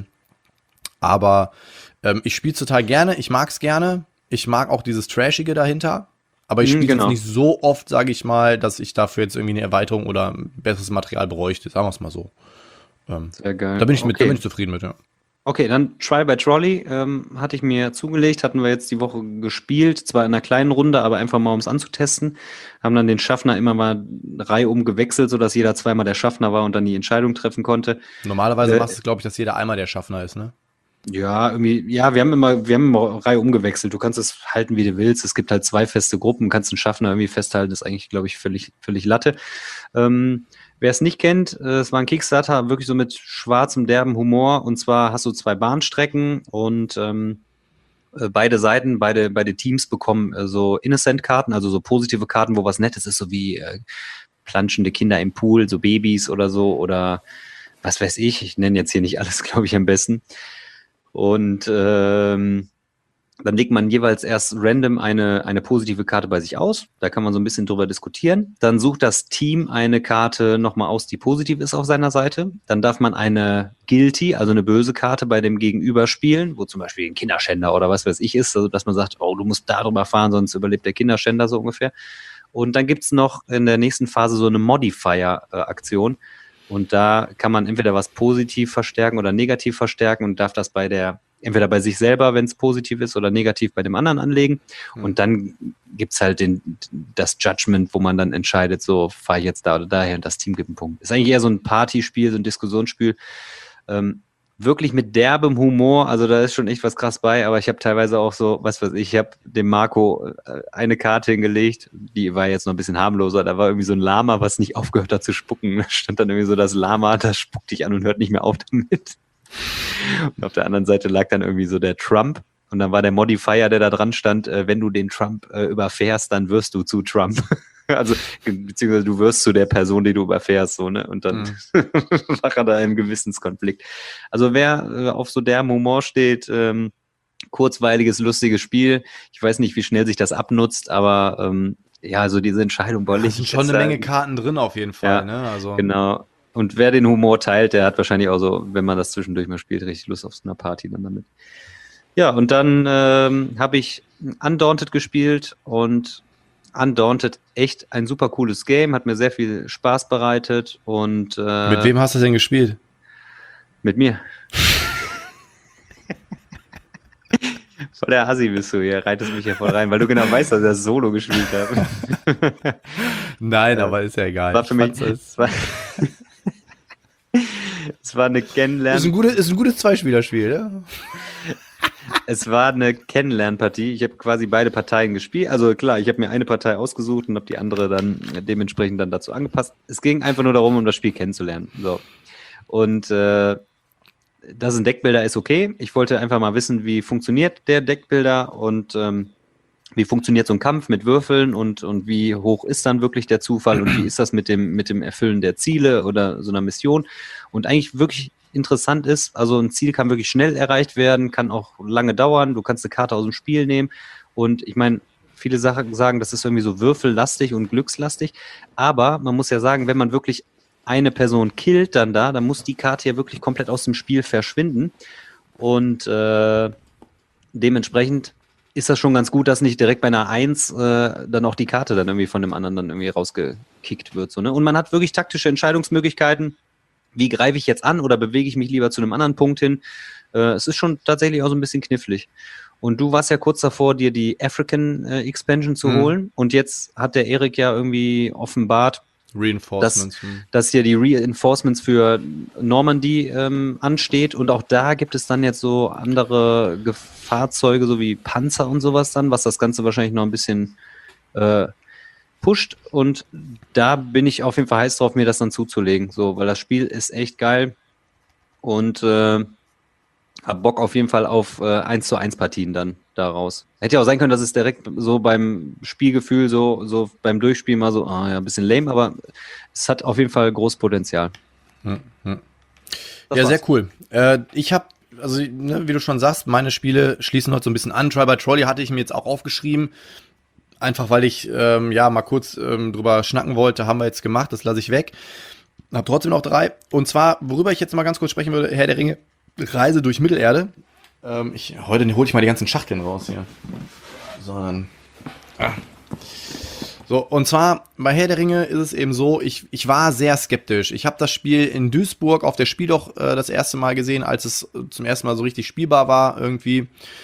Aber ähm, ich spiele total gerne, ich mag's gerne. Ich mag auch dieses Trashige dahinter. Aber ich Mhm, spiele genau. jetzt nicht so oft, sage ich mal, dass ich dafür jetzt irgendwie eine Erweiterung oder ein besseres Material bräuchte. Sagen wir es mal so. Ähm, Sehr geil. da bin ich mit, da Okay. bin ich zufrieden mit, ja. Okay, dann Trial by Trolley ähm, hatte ich mir zugelegt, hatten wir jetzt die Woche gespielt, zwar in einer kleinen Runde, aber einfach mal, um es anzutesten. Haben dann den Schaffner immer mal reihum gewechselt, sodass jeder zweimal der Schaffner war und dann die Entscheidung treffen konnte. Normalerweise Äh, machst du, glaube ich, dass jeder einmal der Schaffner ist, ne? Ja, irgendwie, ja, wir haben immer, wir haben immer Reihe umgewechselt. Du kannst es halten, wie du willst. Es gibt halt zwei feste Gruppen, kannst einen Schaffner irgendwie festhalten, ist eigentlich, glaube ich, völlig, völlig Latte. Ähm, wer es nicht kennt, äh, es war ein Kickstarter, wirklich so mit schwarzem, derben Humor. Und zwar hast du zwei Bahnstrecken und ähm, äh, beide Seiten, beide, beide Teams bekommen äh, so Innocent-Karten, also so positive Karten, wo was Nettes ist, so wie äh, planschende Kinder im Pool, so Babys oder so, oder was weiß ich. Ich nenne jetzt hier nicht alles, glaube ich, am besten. Und ähm, dann legt man jeweils erst random eine, eine positive Karte bei sich aus. Da kann man so ein bisschen drüber diskutieren. Dann sucht das Team eine Karte nochmal aus, die positiv ist auf seiner Seite. Dann darf man eine Guilty, also eine böse Karte bei dem Gegenüber spielen, wo zum Beispiel ein Kinderschänder oder was weiß ich ist, also dass man sagt, oh, du musst darüber fahren, sonst überlebt der Kinderschänder so ungefähr. Und dann gibt's noch in der nächsten Phase so eine Modifier-Aktion. Und da kann man entweder was positiv verstärken oder negativ verstärken und darf das bei der, entweder bei sich selber, wenn es positiv ist, oder negativ bei dem anderen anlegen. Mhm. Und dann gibt's halt den, das Judgment, wo man dann entscheidet, so fahre ich jetzt da oder daher und das Team gibt einen Punkt. Ist eigentlich eher so ein Partyspiel, so ein Diskussionsspiel. Ähm, wirklich mit derbem Humor, also da ist schon echt was krass bei, aber ich habe teilweise auch so, was weiß ich, ich habe dem Marco äh, eine Karte hingelegt, die war jetzt noch ein bisschen harmloser, da war irgendwie so ein Lama, was nicht aufgehört hat zu spucken, da stand dann irgendwie so das Lama, das spuckt dich an und hört nicht mehr auf damit. Und auf der anderen Seite lag dann irgendwie so der Trump und dann war der Modifier, der da dran stand, äh, wenn du den Trump äh, überfährst, dann wirst du zu Trump. Also, beziehungsweise du wirst zu der Person, die du überfährst, so, ne? Und dann Mhm. war er da im Gewissenskonflikt. Also, wer äh, auf so derben Humor steht, ähm, kurzweiliges, lustiges Spiel. Ich weiß nicht, wie schnell sich das abnutzt, aber ähm, ja, also diese Entscheidung, boah, Da leg sind ich schon jetzt eine da- Menge Karten drin auf jeden Fall, Ja, ne? Also, Genau. Und wer den Humor teilt, der hat wahrscheinlich auch so, wenn man das zwischendurch mal spielt, richtig Lust auf so einer Party dann damit. Ja, und dann ähm, habe ich Undaunted gespielt und Undaunted echt ein super cooles Game, hat mir sehr viel Spaß bereitet und äh, mit wem hast du denn gespielt? Mit mir. Voll der Assi bist du hier, reitest mich ja voll rein, weil du genau weißt, dass ich das Solo gespielt habe. Nein, Ja. aber ist ja egal. War für Ich mich, fand's- es war, es war eine ist, Kennenlernen. ein gutes, ist ein gutes Zweispielerspiel, ne? Es war eine Kennenlernpartie. Ich habe quasi beide Parteien gespielt. Also klar, ich habe mir eine Partei ausgesucht und habe die andere dann dementsprechend dann dazu angepasst. Es ging einfach nur darum, um das Spiel kennenzulernen. So. Und äh, dass ein Deckbuilder ist okay. Ich wollte einfach mal wissen, wie funktioniert der Deckbuilder und ähm, wie funktioniert so ein Kampf mit Würfeln und, und wie hoch ist dann wirklich der Zufall und wie ist das mit dem, mit dem Erfüllen der Ziele oder so einer Mission. Und eigentlich wirklich interessant ist, also ein Ziel kann wirklich schnell erreicht werden, kann auch lange dauern, du kannst eine Karte aus dem Spiel nehmen und ich meine, viele Sachen sagen, das ist irgendwie so würfellastig und glückslastig, aber man muss ja sagen, wenn man wirklich eine Person killt dann da, dann muss die Karte ja wirklich komplett aus dem Spiel verschwinden und äh, dementsprechend ist das schon ganz gut, dass nicht direkt bei einer Eins äh, dann auch die Karte dann irgendwie von dem anderen dann irgendwie rausgekickt wird. So, ne? Und man hat wirklich taktische Entscheidungsmöglichkeiten. Wie greife ich jetzt an oder bewege ich mich lieber zu einem anderen Punkt hin? Äh, es ist schon tatsächlich auch so ein bisschen knifflig. Und du warst ja kurz davor, dir die African äh, Expansion zu mhm. holen. Und jetzt hat der Erik ja irgendwie offenbart, Reinforcements. Dass, dass hier die Reinforcements für Normandy ähm, ansteht und auch da gibt es dann jetzt so andere Ge- Fahrzeuge, so wie Panzer und sowas dann, was das Ganze wahrscheinlich noch ein bisschen äh, pusht und da bin ich auf jeden Fall heiß drauf, mir das dann zuzulegen, so, weil das Spiel ist echt geil und äh, hab Bock auf jeden Fall auf äh, eins zu eins Partien dann daraus. Hätte ja auch sein können, dass es direkt so beim Spielgefühl, so, so beim Durchspielen mal so, ah ja, ein bisschen lame, aber es hat auf jeden Fall großes Potenzial. Hm, hm. Ja, war's. Sehr cool. Äh, ich habe, also ne, wie du schon sagst, meine Spiele schließen heute so ein bisschen an. Try by Trolley hatte ich mir jetzt auch aufgeschrieben, einfach weil ich ähm, ja mal kurz ähm, drüber schnacken wollte, haben wir jetzt gemacht, das lasse ich weg. Hab trotzdem noch drei. Und zwar, worüber ich jetzt mal ganz kurz sprechen würde, Herr der Ringe, Reise durch Mittelerde. Ähm, ich, heute hole ich mal die ganzen Schachteln raus hier. So, dann. Ah. So, und zwar bei Herr der Ringe ist es eben so, ich, ich war sehr skeptisch. Ich habe das Spiel in Duisburg auf der Spieldoch äh, das erste Mal gesehen, als es zum ersten Mal so richtig spielbar war irgendwie.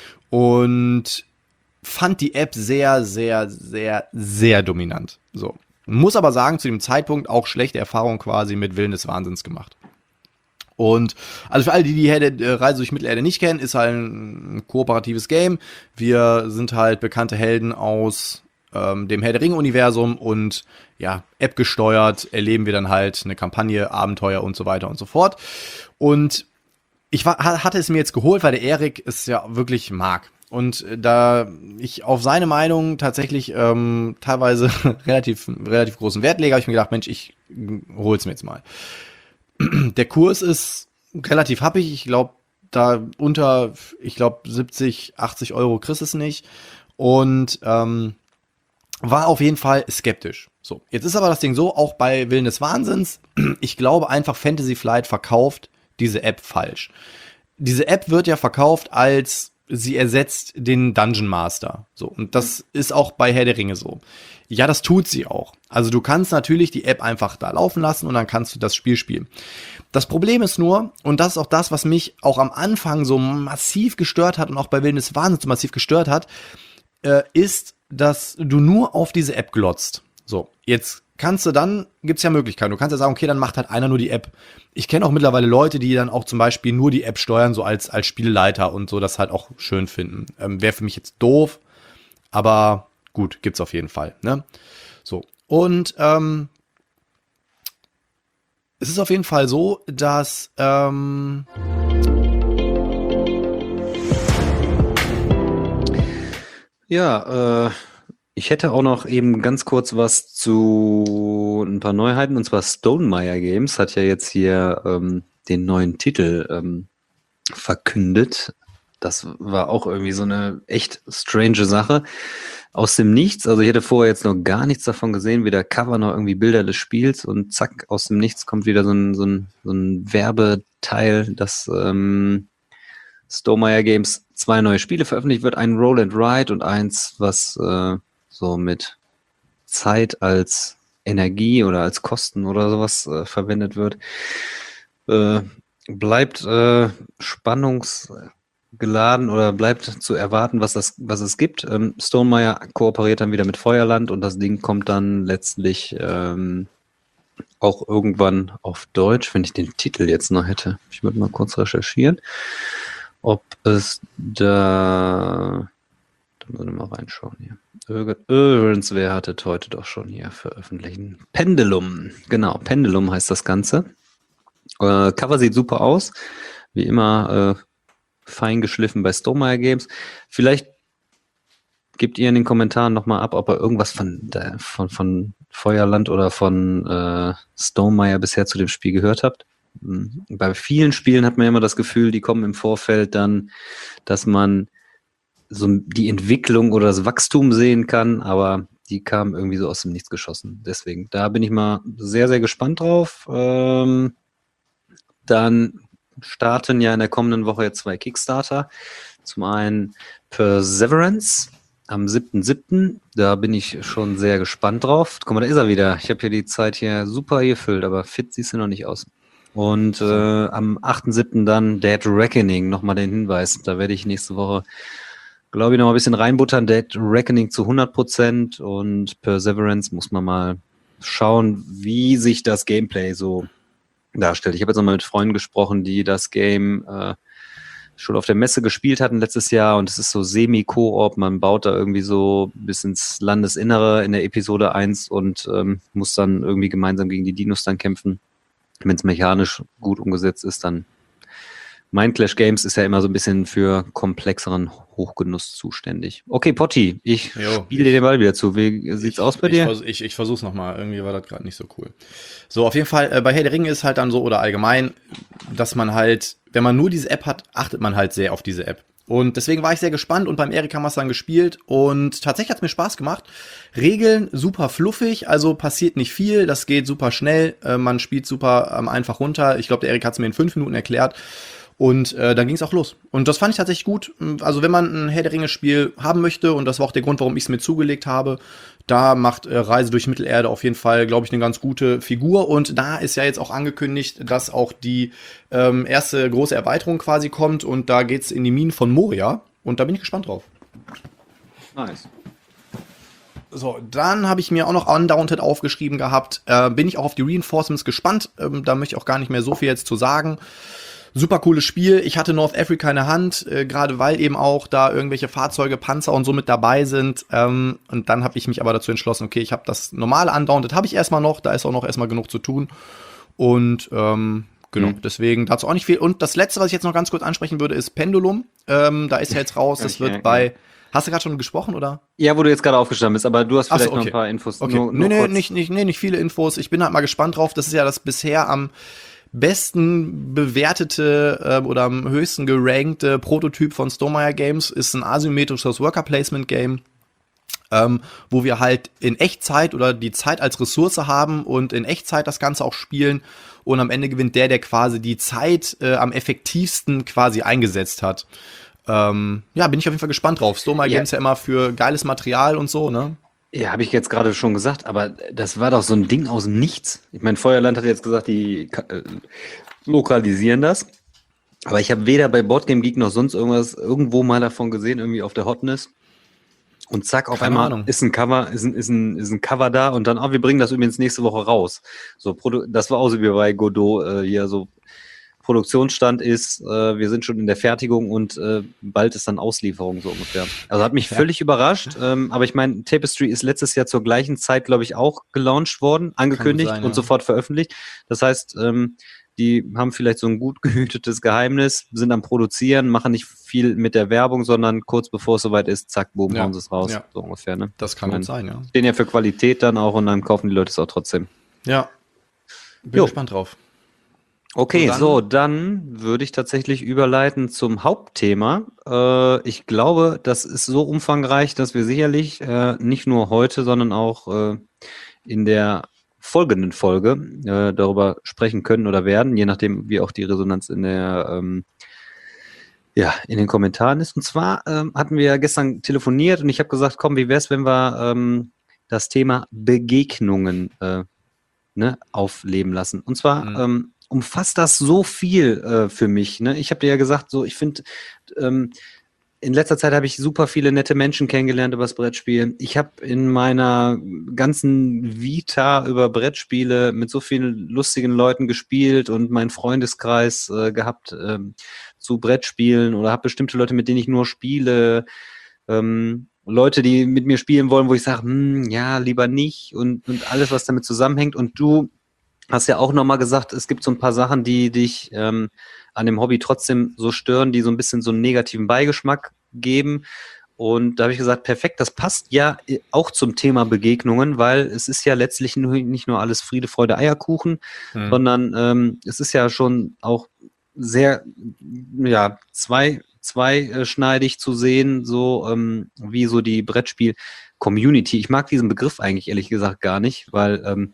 Und fand die App sehr, sehr, sehr, sehr dominant. So. Muss aber sagen, zu dem Zeitpunkt auch schlechte Erfahrungen quasi mit Willen des Wahnsinns gemacht. Und also für alle, die die Herde, Reise durch Mittelerde nicht kennen, ist halt ein kooperatives Game. Wir sind halt bekannte Helden aus ähm, dem Herr der Ringe-Universum und ja, App gesteuert erleben wir dann halt eine Kampagne, Abenteuer und so weiter und so fort. Und ich war, hatte es mir jetzt geholt, weil der Erik es ja wirklich mag. Und da ich auf seine Meinung tatsächlich ähm, teilweise relativ, relativ großen Wert lege, habe ich mir gedacht, Mensch, ich hol's mir jetzt mal. Der Kurs ist relativ happig. Ich glaube, da unter, ich glaube, siebzig, achtzig Euro kriegst es nicht. Und ähm, war auf jeden Fall skeptisch. So, jetzt ist aber das Ding so, auch bei Willen des Wahnsinns, ich glaube einfach, Fantasy Flight verkauft diese App falsch. Diese App wird ja verkauft als sie ersetzt den Dungeon Master. So, und das ist auch bei Herr der Ringe so. Ja, das tut sie auch. Also du kannst natürlich die App einfach da laufen lassen und dann kannst du das Spiel spielen. Das Problem ist nur, und das ist auch das, was mich auch am Anfang so massiv gestört hat und auch bei Willen des Wahnsinns so massiv gestört hat, äh, ist, dass du nur auf diese App glotzt. So, jetzt kannst du dann, gibt's ja Möglichkeiten. Du kannst ja sagen, okay, dann macht halt einer nur die App. Ich kenne auch mittlerweile Leute, die dann auch zum Beispiel nur die App steuern, so als, als Spielleiter und so, das halt auch schön finden. Ähm, wäre für mich jetzt doof, aber gut, gibt's auf jeden Fall, ne? So, und ähm, es ist auf jeden Fall so, dass ähm ja, äh ich hätte auch noch eben ganz kurz was zu ein paar Neuheiten, und zwar Stonemaier Games hat ja jetzt hier ähm, den neuen Titel ähm, verkündet. Das war auch irgendwie so eine echt strange Sache. Aus dem Nichts, also ich hätte vorher jetzt noch gar nichts davon gesehen, weder Cover noch irgendwie Bilder des Spiels und zack, aus dem Nichts kommt wieder so ein, so ein, so ein Werbeteil, dass ähm, Stonemaier Games zwei neue Spiele veröffentlicht wird, ein Roll and Ride und eins, was äh, so mit Zeit als Energie oder als Kosten oder sowas äh, verwendet wird. Äh, bleibt äh, spannungsgeladen oder bleibt zu erwarten, was das, was es gibt. Ähm, Stonemaier kooperiert dann wieder mit Feuerland und das Ding kommt dann letztlich ähm, auch irgendwann auf Deutsch, wenn ich den Titel jetzt noch hätte. Ich würde mal kurz recherchieren. ob es da... Da müssen wir mal reinschauen hier. Irgendwer hatte heute doch schon hier veröffentlichen. Pendulum, genau, Pendulum heißt das Ganze. Äh, Cover sieht super aus. Wie immer äh, fein geschliffen bei Stonemaier Games. Vielleicht gebt ihr in den Kommentaren nochmal ab, ob ihr irgendwas von, von, von Feuerland oder von äh, Stonemaier bisher zu dem Spiel gehört habt. Bei vielen Spielen hat man immer das Gefühl, die kommen im Vorfeld dann, dass man so die Entwicklung oder das Wachstum sehen kann, aber die kamen irgendwie so aus dem Nichts geschossen. Deswegen, da bin ich mal sehr, sehr gespannt drauf. Ähm, dann starten ja in der kommenden Woche jetzt zwei Kickstarter. Zum einen Perseverance am siebten siebten Da bin ich schon sehr gespannt drauf. Guck mal, da ist er wieder. Ich habe hier die Zeit hier super gefüllt, aber fit siehst du noch nicht aus. Und äh, am achten siebten dann Dead Reckoning, nochmal den Hinweis. Da werde ich nächste Woche, glaube ich, noch mal ein bisschen reinbuttern. Dead Reckoning zu hundert Prozent und Perseverance muss man mal schauen, wie sich das Gameplay so darstellt. Ich habe jetzt nochmal mit Freunden gesprochen, die das Game äh, schon auf der Messe gespielt hatten letztes Jahr und es ist so semi-Koop. Man baut da irgendwie so bis ins Landesinnere in der Episode eins und ähm, muss dann irgendwie gemeinsam gegen die Dinos dann kämpfen. Wenn es mechanisch gut umgesetzt ist, dann Mindclash Games ist ja immer so ein bisschen für komplexeren Hochgenuss zuständig. Okay, Potti, ich spiele dir den Ball wieder zu. Wie sieht's ich, aus bei ich dir? Vers, ich, ich versuch's nochmal. Irgendwie war das gerade nicht so cool. So, auf jeden Fall, äh, bei Herr der Ringe ist halt dann so, oder allgemein, dass man halt, wenn man nur diese App hat, achtet man halt sehr auf diese App. Und deswegen war ich sehr gespannt und beim Erik haben wir es dann gespielt und tatsächlich hat es mir Spaß gemacht. Regeln super fluffig, also passiert nicht viel, das geht super schnell, äh, man spielt super ähm, einfach runter. Ich glaube, der Erik hat es mir in fünf Minuten erklärt. Und äh, dann ging es auch los. Und das fand ich tatsächlich gut. Also wenn man ein Herr der Ringe-Spiel haben möchte, und das war auch der Grund, warum ich es mir zugelegt habe, da macht äh, Reise durch Mittelerde auf jeden Fall, glaube ich, eine ganz gute Figur. Und da ist ja jetzt auch angekündigt, dass auch die ähm, erste große Erweiterung quasi kommt. Und da geht's in die Minen von Moria. Und da bin ich gespannt drauf. Nice. So, dann habe ich mir auch noch Undaunted aufgeschrieben gehabt. Äh, bin ich auch auf die Reinforcements gespannt. Ähm, da möchte ich auch gar nicht mehr so viel jetzt zu sagen. Super cooles Spiel. Ich hatte North Africa in der Hand, äh, gerade weil eben auch da irgendwelche Fahrzeuge, Panzer und so mit dabei sind. Ähm, und dann habe ich mich aber dazu entschlossen, okay, ich habe das normale Undaunted, habe ich erstmal noch. Da ist auch noch erstmal genug zu tun. Und ähm, genau, mhm. deswegen dazu auch nicht viel. Und das Letzte, was ich jetzt noch ganz kurz ansprechen würde, ist Pendulum. Ähm, da ist ja jetzt raus, das wird bei... Hast du gerade schon gesprochen, oder? Ja, wo du jetzt gerade aufgestanden bist, aber du hast vielleicht so, okay. noch ein paar Infos. Okay. Nur, nee, nur nee, nicht, nicht, nee, nicht viele Infos. Ich bin halt mal gespannt drauf. Das ist ja das bisher am besten bewertete äh, oder am höchsten gerankte Prototyp von Stonemaier Games. Ist ein asymmetrisches Worker-Placement-Game, ähm, wo wir halt in Echtzeit oder die Zeit als Ressource haben und in Echtzeit das Ganze auch spielen. Und am Ende gewinnt der, der quasi die Zeit äh, am effektivsten quasi eingesetzt hat. Ähm, ja, bin ich auf jeden Fall gespannt drauf. Stonemaier ja. Games ja immer für geiles Material und so, ne? Ja, habe ich jetzt gerade schon gesagt, aber das war doch so ein Ding aus dem Nichts. Ich meine, Feuerland hat jetzt gesagt, die äh, lokalisieren das. Aber ich habe weder bei Boardgame Geek noch sonst irgendwas irgendwo mal davon gesehen, irgendwie auf der Hotness. Und zack, auf Keine einmal Ahnung. ist ein Cover, ist ein, ist ein, ist ein Cover da und dann, oh, wir bringen das übrigens nächste Woche raus. So, das war auch so wie bei Godot äh, hier so. Produktionsstand ist, äh, wir sind schon in der Fertigung und äh, bald ist dann Auslieferung so ungefähr. Also hat mich ja. völlig überrascht, ähm, aber ich meine, Tapestry ist letztes Jahr zur gleichen Zeit, glaube ich, auch gelauncht worden, angekündigt sein, und ja. sofort veröffentlicht. Das heißt, ähm, die haben vielleicht so ein gut gehütetes Geheimnis, sind am Produzieren, machen nicht viel mit der Werbung, sondern kurz bevor es soweit ist, zack, boom, ja. hauen sie es raus, ja. so ungefähr. Ne? Das kann gut sein, ja. Stehen ja für Qualität dann auch und dann kaufen die Leute es auch trotzdem. Ja, bin jo. gespannt drauf. Okay, dann, so, dann würde ich tatsächlich überleiten zum Hauptthema. Äh, ich glaube, das ist so umfangreich, dass wir sicherlich äh, nicht nur heute, sondern auch äh, in der folgenden Folge äh, darüber sprechen können oder werden, je nachdem, wie auch die Resonanz in der ähm, ja, in den Kommentaren ist. Und zwar ähm, hatten wir ja gestern telefoniert und ich habe gesagt, komm, wie wär's, wenn wir ähm, das Thema Begegnungen äh, ne, aufleben lassen. Und zwar mhm. ähm, umfasst das so viel äh, für mich. Ne? Ich habe dir ja gesagt, so ich finde, ähm, in letzter Zeit habe ich super viele nette Menschen kennengelernt über das Brettspiel. Ich habe in meiner ganzen Vita über Brettspiele mit so vielen lustigen Leuten gespielt und meinen Freundeskreis äh, gehabt, ähm, zu Brettspielen oder habe bestimmte Leute, mit denen ich nur spiele, ähm, Leute, die mit mir spielen wollen, wo ich sage, hm, ja, lieber nicht und, und alles, was damit zusammenhängt. Und du hast ja auch nochmal gesagt, es gibt so ein paar Sachen, die dich ähm, an dem Hobby trotzdem so stören, die so ein bisschen so einen negativen Beigeschmack geben. Und da habe ich gesagt, perfekt, das passt ja auch zum Thema Begegnungen, weil es ist ja letztlich nur, nicht nur alles Friede, Freude, Eierkuchen, hm. sondern ähm, es ist ja schon auch sehr, ja, zwei zweischneidig zu sehen, so ähm, wie so die Brettspiel-Community. Ich mag diesen Begriff eigentlich ehrlich gesagt gar nicht, weil ähm,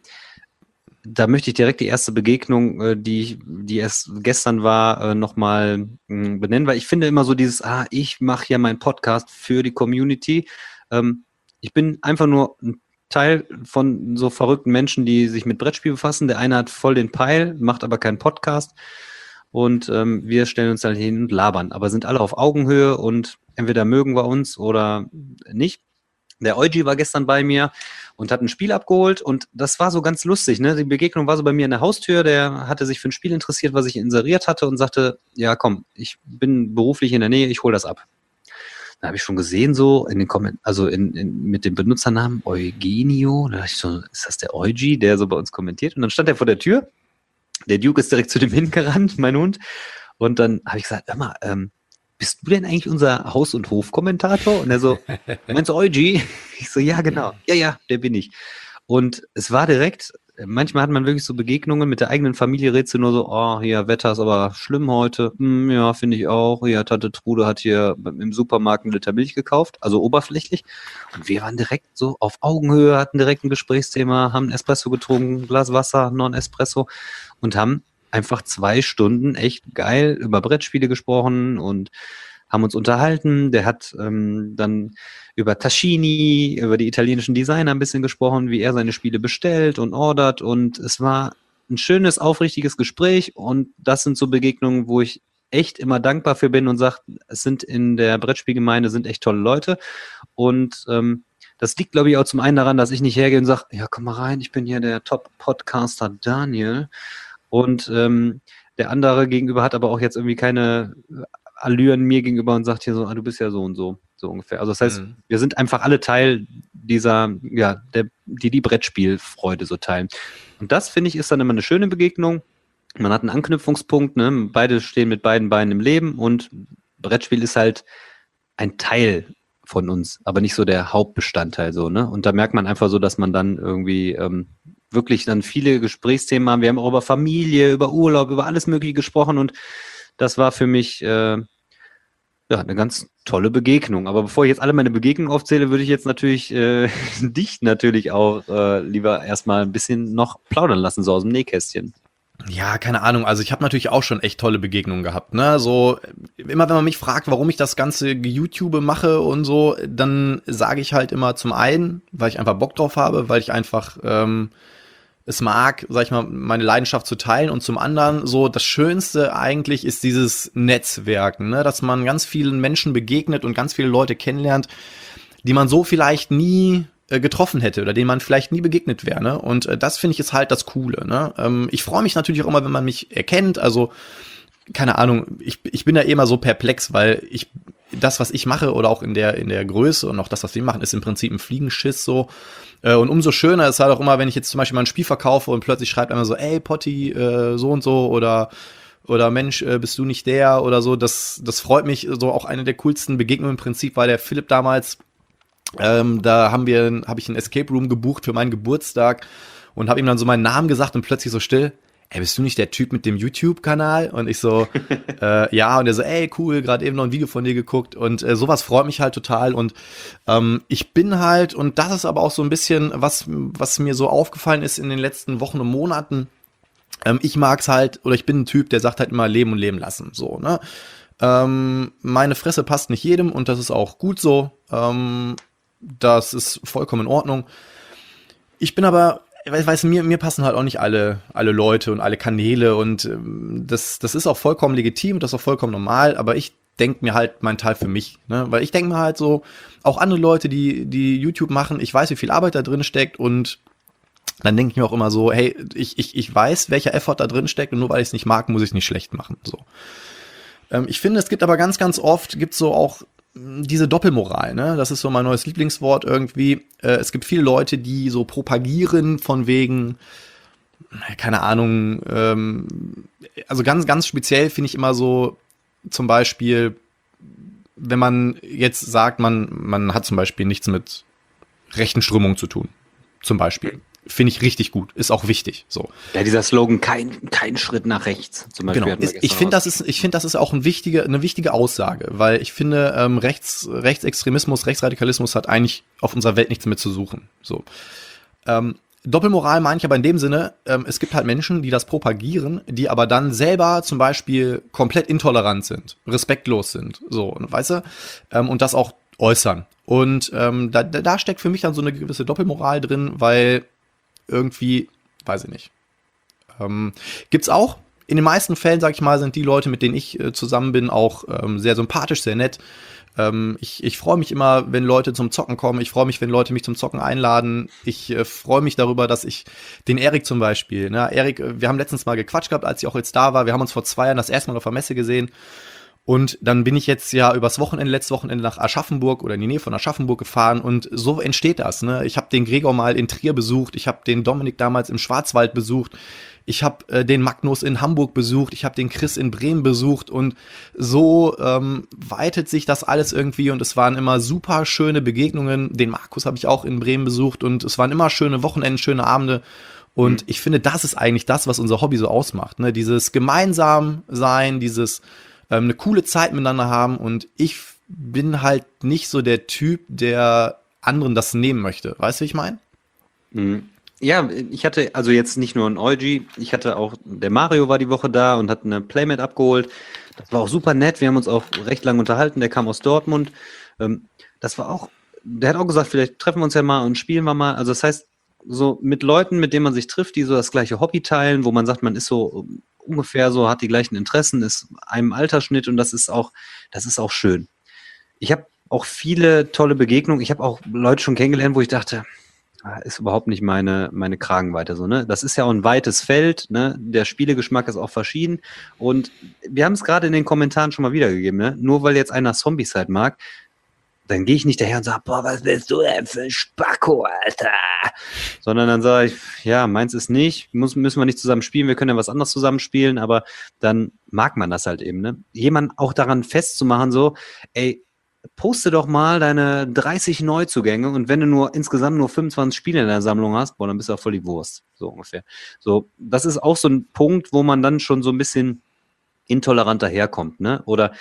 da möchte ich direkt die erste Begegnung, äh, die, die erst gestern war, äh, nochmal äh, benennen, weil ich finde immer so dieses, ah, ich mache ja meinen Podcast für die Community. Ähm, ich bin einfach nur ein Teil von so verrückten Menschen, die sich mit Brettspiel befassen. Der eine hat voll den Peil, macht aber keinen Podcast. Und ähm, wir stellen uns dann hin und labern, aber sind alle auf Augenhöhe und entweder mögen wir uns oder nicht. Der Eugi war gestern bei mir und hat ein Spiel abgeholt und das war so ganz lustig, ne? Die Begegnung war so bei mir in der Haustür, der hatte sich für ein Spiel interessiert, was ich inseriert hatte und sagte, ja komm, ich bin beruflich in der Nähe, ich hole das ab. Da habe ich schon gesehen, so in den Kommentaren, also in, in, mit dem Benutzernamen Eugenio, da dachte ich so, ist das der Eugi, der so bei uns kommentiert? Und dann stand er vor der Tür. Der Duke ist direkt zu dem hingerannt, mein Hund. Und dann habe ich gesagt, hör mal, ähm, bist du denn eigentlich unser Haus- und Hof-Kommentator? Und er so, meinst du Eugi? Ich so, ja, genau. Ja, ja, der bin ich. Und es war direkt, manchmal hat man wirklich so Begegnungen mit der eigenen Familie, redest du nur so, oh, hier, Wetter ist aber schlimm heute. Hm, ja, finde ich auch. Ja, Tante Trude hat hier im Supermarkt einen Liter Milch gekauft, also oberflächlich. Und wir waren direkt so auf Augenhöhe, hatten direkt ein Gesprächsthema, haben einen Espresso getrunken, Glas Wasser, Non-Espresso und haben einfach zwei Stunden echt geil über Brettspiele gesprochen und haben uns unterhalten. Der hat ähm, dann über Tascini, über die italienischen Designer ein bisschen gesprochen, wie er seine Spiele bestellt und ordert. Und es war ein schönes, aufrichtiges Gespräch. Und das sind so Begegnungen, wo ich echt immer dankbar für bin und sage, es sind in der Brettspielgemeinde sind echt tolle Leute. Und ähm, das liegt, glaube ich, auch zum einen daran, dass ich nicht hergehe und sage, ja, komm mal rein, ich bin hier der Top-Podcaster Daniel. Und ähm, der andere gegenüber hat aber auch jetzt irgendwie keine Allüren mir gegenüber und sagt hier so, ah, du bist ja so und so, so ungefähr. Also das heißt, mhm. wir sind einfach alle Teil dieser, ja, der, die die Brettspielfreude so teilen. Und das, finde ich, ist dann immer eine schöne Begegnung. Man hat einen Anknüpfungspunkt, ne? Beide stehen mit beiden Beinen im Leben und Brettspiel ist halt ein Teil von uns, aber nicht so der Hauptbestandteil so, ne? Und da merkt man einfach so, dass man dann irgendwie ähm, wirklich dann viele Gesprächsthemen haben. Wir haben auch über Familie, über Urlaub, über alles Mögliche gesprochen und das war für mich äh, ja, eine ganz tolle Begegnung. Aber bevor ich jetzt alle meine Begegnungen aufzähle, würde ich jetzt natürlich äh, dich natürlich auch äh, lieber erstmal ein bisschen noch plaudern lassen, so aus dem Nähkästchen. Ja, keine Ahnung. Also ich habe natürlich auch schon echt tolle Begegnungen gehabt. Ne, so immer wenn man mich fragt, warum ich das ganze YouTube mache und so, dann sage ich halt immer zum einen, weil ich einfach Bock drauf habe, weil ich einfach ähm, es mag, sag ich mal, meine Leidenschaft zu teilen und zum anderen so das Schönste eigentlich ist dieses Netzwerken, ne, dass man ganz vielen Menschen begegnet und ganz viele Leute kennenlernt, die man so vielleicht nie getroffen hätte oder denen man vielleicht nie begegnet wäre, ne? Und äh, das finde ich ist halt das Coole, ne? Ähm, ich freue mich natürlich auch immer, wenn man mich erkennt, also keine Ahnung, ich, ich bin da eh immer so perplex, weil ich das, was ich mache oder auch in der in der Größe und auch das, was wir machen, ist im Prinzip ein Fliegenschiss so. Äh, und umso schöner ist halt auch immer, wenn ich jetzt zum Beispiel mal ein Spiel verkaufe und plötzlich schreibt einer so, ey Potti, äh, so und so oder oder Mensch, äh, bist du nicht der oder so. Das das freut mich. So auch eine der coolsten Begegnungen im Prinzip war der Philipp damals. Ähm, da haben wir, habe ich einen Escape Room gebucht für meinen Geburtstag und habe ihm dann so meinen Namen gesagt und plötzlich so still, ey, bist du nicht der Typ mit dem YouTube-Kanal? Und ich so, äh, ja, und er so, ey, cool, gerade eben noch ein Video von dir geguckt und äh, sowas freut mich halt total und ähm, ich bin halt, und das ist aber auch so ein bisschen, was, was mir so aufgefallen ist in den letzten Wochen und Monaten, ähm, ich mag's halt, oder ich bin ein Typ, der sagt halt immer leben und leben lassen, so, ne? Ähm, meine Fresse passt nicht jedem und das ist auch gut so, ähm, das ist vollkommen in Ordnung. Ich bin aber, ich weiß, mir, mir passen halt auch nicht alle, alle Leute und alle Kanäle und ähm, das, das ist auch vollkommen legitim und das ist auch vollkommen normal, aber ich denke mir halt meinen Teil für mich, ne? Weil ich denke mir halt so, auch andere Leute, die, die YouTube machen, ich weiß, wie viel Arbeit da drin steckt und dann denke ich mir auch immer so, hey, ich, ich, ich weiß, welcher Effort da drin steckt und nur weil ich es nicht mag, muss ich es nicht schlecht machen, so. Ähm, ich finde, es gibt aber ganz, ganz oft, gibt so auch mh, diese Doppelmoral, ne? Das ist so mein neues Lieblingswort irgendwie. Äh, es gibt viele Leute, die so propagieren von wegen, keine Ahnung, ähm, also ganz, ganz speziell finde ich immer so, zum Beispiel, wenn man jetzt sagt, man, man hat zum Beispiel nichts mit rechten Strömungen zu tun, zum Beispiel. Finde ich richtig gut, ist auch wichtig. So. Ja, dieser Slogan, kein, kein Schritt nach rechts, zum Beispiel. Genau. Ist, ich finde, das ist, ich finde, das ist auch ein wichtige, eine wichtige Aussage, weil ich finde, ähm, Rechts, Rechtsextremismus, Rechtsradikalismus hat eigentlich auf unserer Welt nichts mehr zu suchen. So. Ähm, Doppelmoral meine ich aber in dem Sinne, ähm, es gibt halt Menschen, die das propagieren, die aber dann selber zum Beispiel komplett intolerant sind, respektlos sind, so, weißt du, ähm, und das auch äußern. Und ähm, da, da steckt für mich dann so eine gewisse Doppelmoral drin, weil irgendwie, weiß ich nicht. Ähm, gibt's auch. In den meisten Fällen, sag ich mal, sind die Leute, mit denen ich äh, zusammen bin, auch ähm, sehr sympathisch, sehr nett. Ähm, ich ich freue mich immer, wenn Leute zum Zocken kommen. Ich freue mich, wenn Leute mich zum Zocken einladen. Ich äh, freue mich darüber, dass ich den Erik zum Beispiel, ne, Erik, wir haben letztens mal gequatscht gehabt, als ich auch jetzt da war. Wir haben uns vor zwei Jahren das erste Mal auf der Messe gesehen. Und dann bin ich jetzt ja übers Wochenende, letztes Wochenende nach Aschaffenburg oder in die Nähe von Aschaffenburg gefahren und so entsteht das. Ne? Ich habe den Gregor mal in Trier besucht, ich habe den Dominik damals im Schwarzwald besucht, ich habe äh, den Magnus in Hamburg besucht, ich habe den Chris in Bremen besucht und so ähm, weitet sich das alles irgendwie und es waren immer super schöne Begegnungen. Den Markus habe ich auch in Bremen besucht und es waren immer schöne Wochenenden, schöne Abende. Und mhm. ich finde, das ist eigentlich das, was unser Hobby so ausmacht. Ne? Dieses gemeinsam sein, dieses eine coole Zeit miteinander haben und ich bin halt nicht so der Typ, der anderen das nehmen möchte. Weißt du, wie ich meine? Ja, ich hatte also jetzt nicht nur ein Eugi, ich hatte auch, der Mario war die Woche da und hat eine Playmate abgeholt. Das war auch super nett, wir haben uns auch recht lange unterhalten, der kam aus Dortmund. Das war auch, der hat auch gesagt, vielleicht treffen wir uns ja mal und spielen wir mal. Also das heißt, so mit Leuten, mit denen man sich trifft, die so das gleiche Hobby teilen, wo man sagt, man ist so ungefähr so, hat die gleichen Interessen, ist einem Altersschnitt und das ist auch, das ist auch schön. Ich habe auch viele tolle Begegnungen. Ich habe auch Leute schon kennengelernt, wo ich dachte, ist überhaupt nicht meine, meine Kragenweite so, ne? Das ist ja auch ein weites Feld, ne? Der Spielegeschmack ist auch verschieden und wir haben es gerade in den Kommentaren schon mal wiedergegeben, ne? Nur weil jetzt einer Zombicide mag, dann gehe ich nicht daher und sage, boah, was bist du denn für ein Spacko, Alter? Sondern dann sage ich, ja, meins ist nicht, muss, müssen wir nicht zusammen spielen, wir können ja was anderes zusammen spielen, aber dann mag man das halt eben, ne? Jemand auch daran festzumachen, so, ey, poste doch mal deine dreißig Neuzugänge und wenn du nur insgesamt nur fünfundzwanzig Spiele in der Sammlung hast, boah, dann bist du auch voll die Wurst, so ungefähr. So, das ist auch so ein Punkt, wo man dann schon so ein bisschen intolerant daherkommt, ne? Oder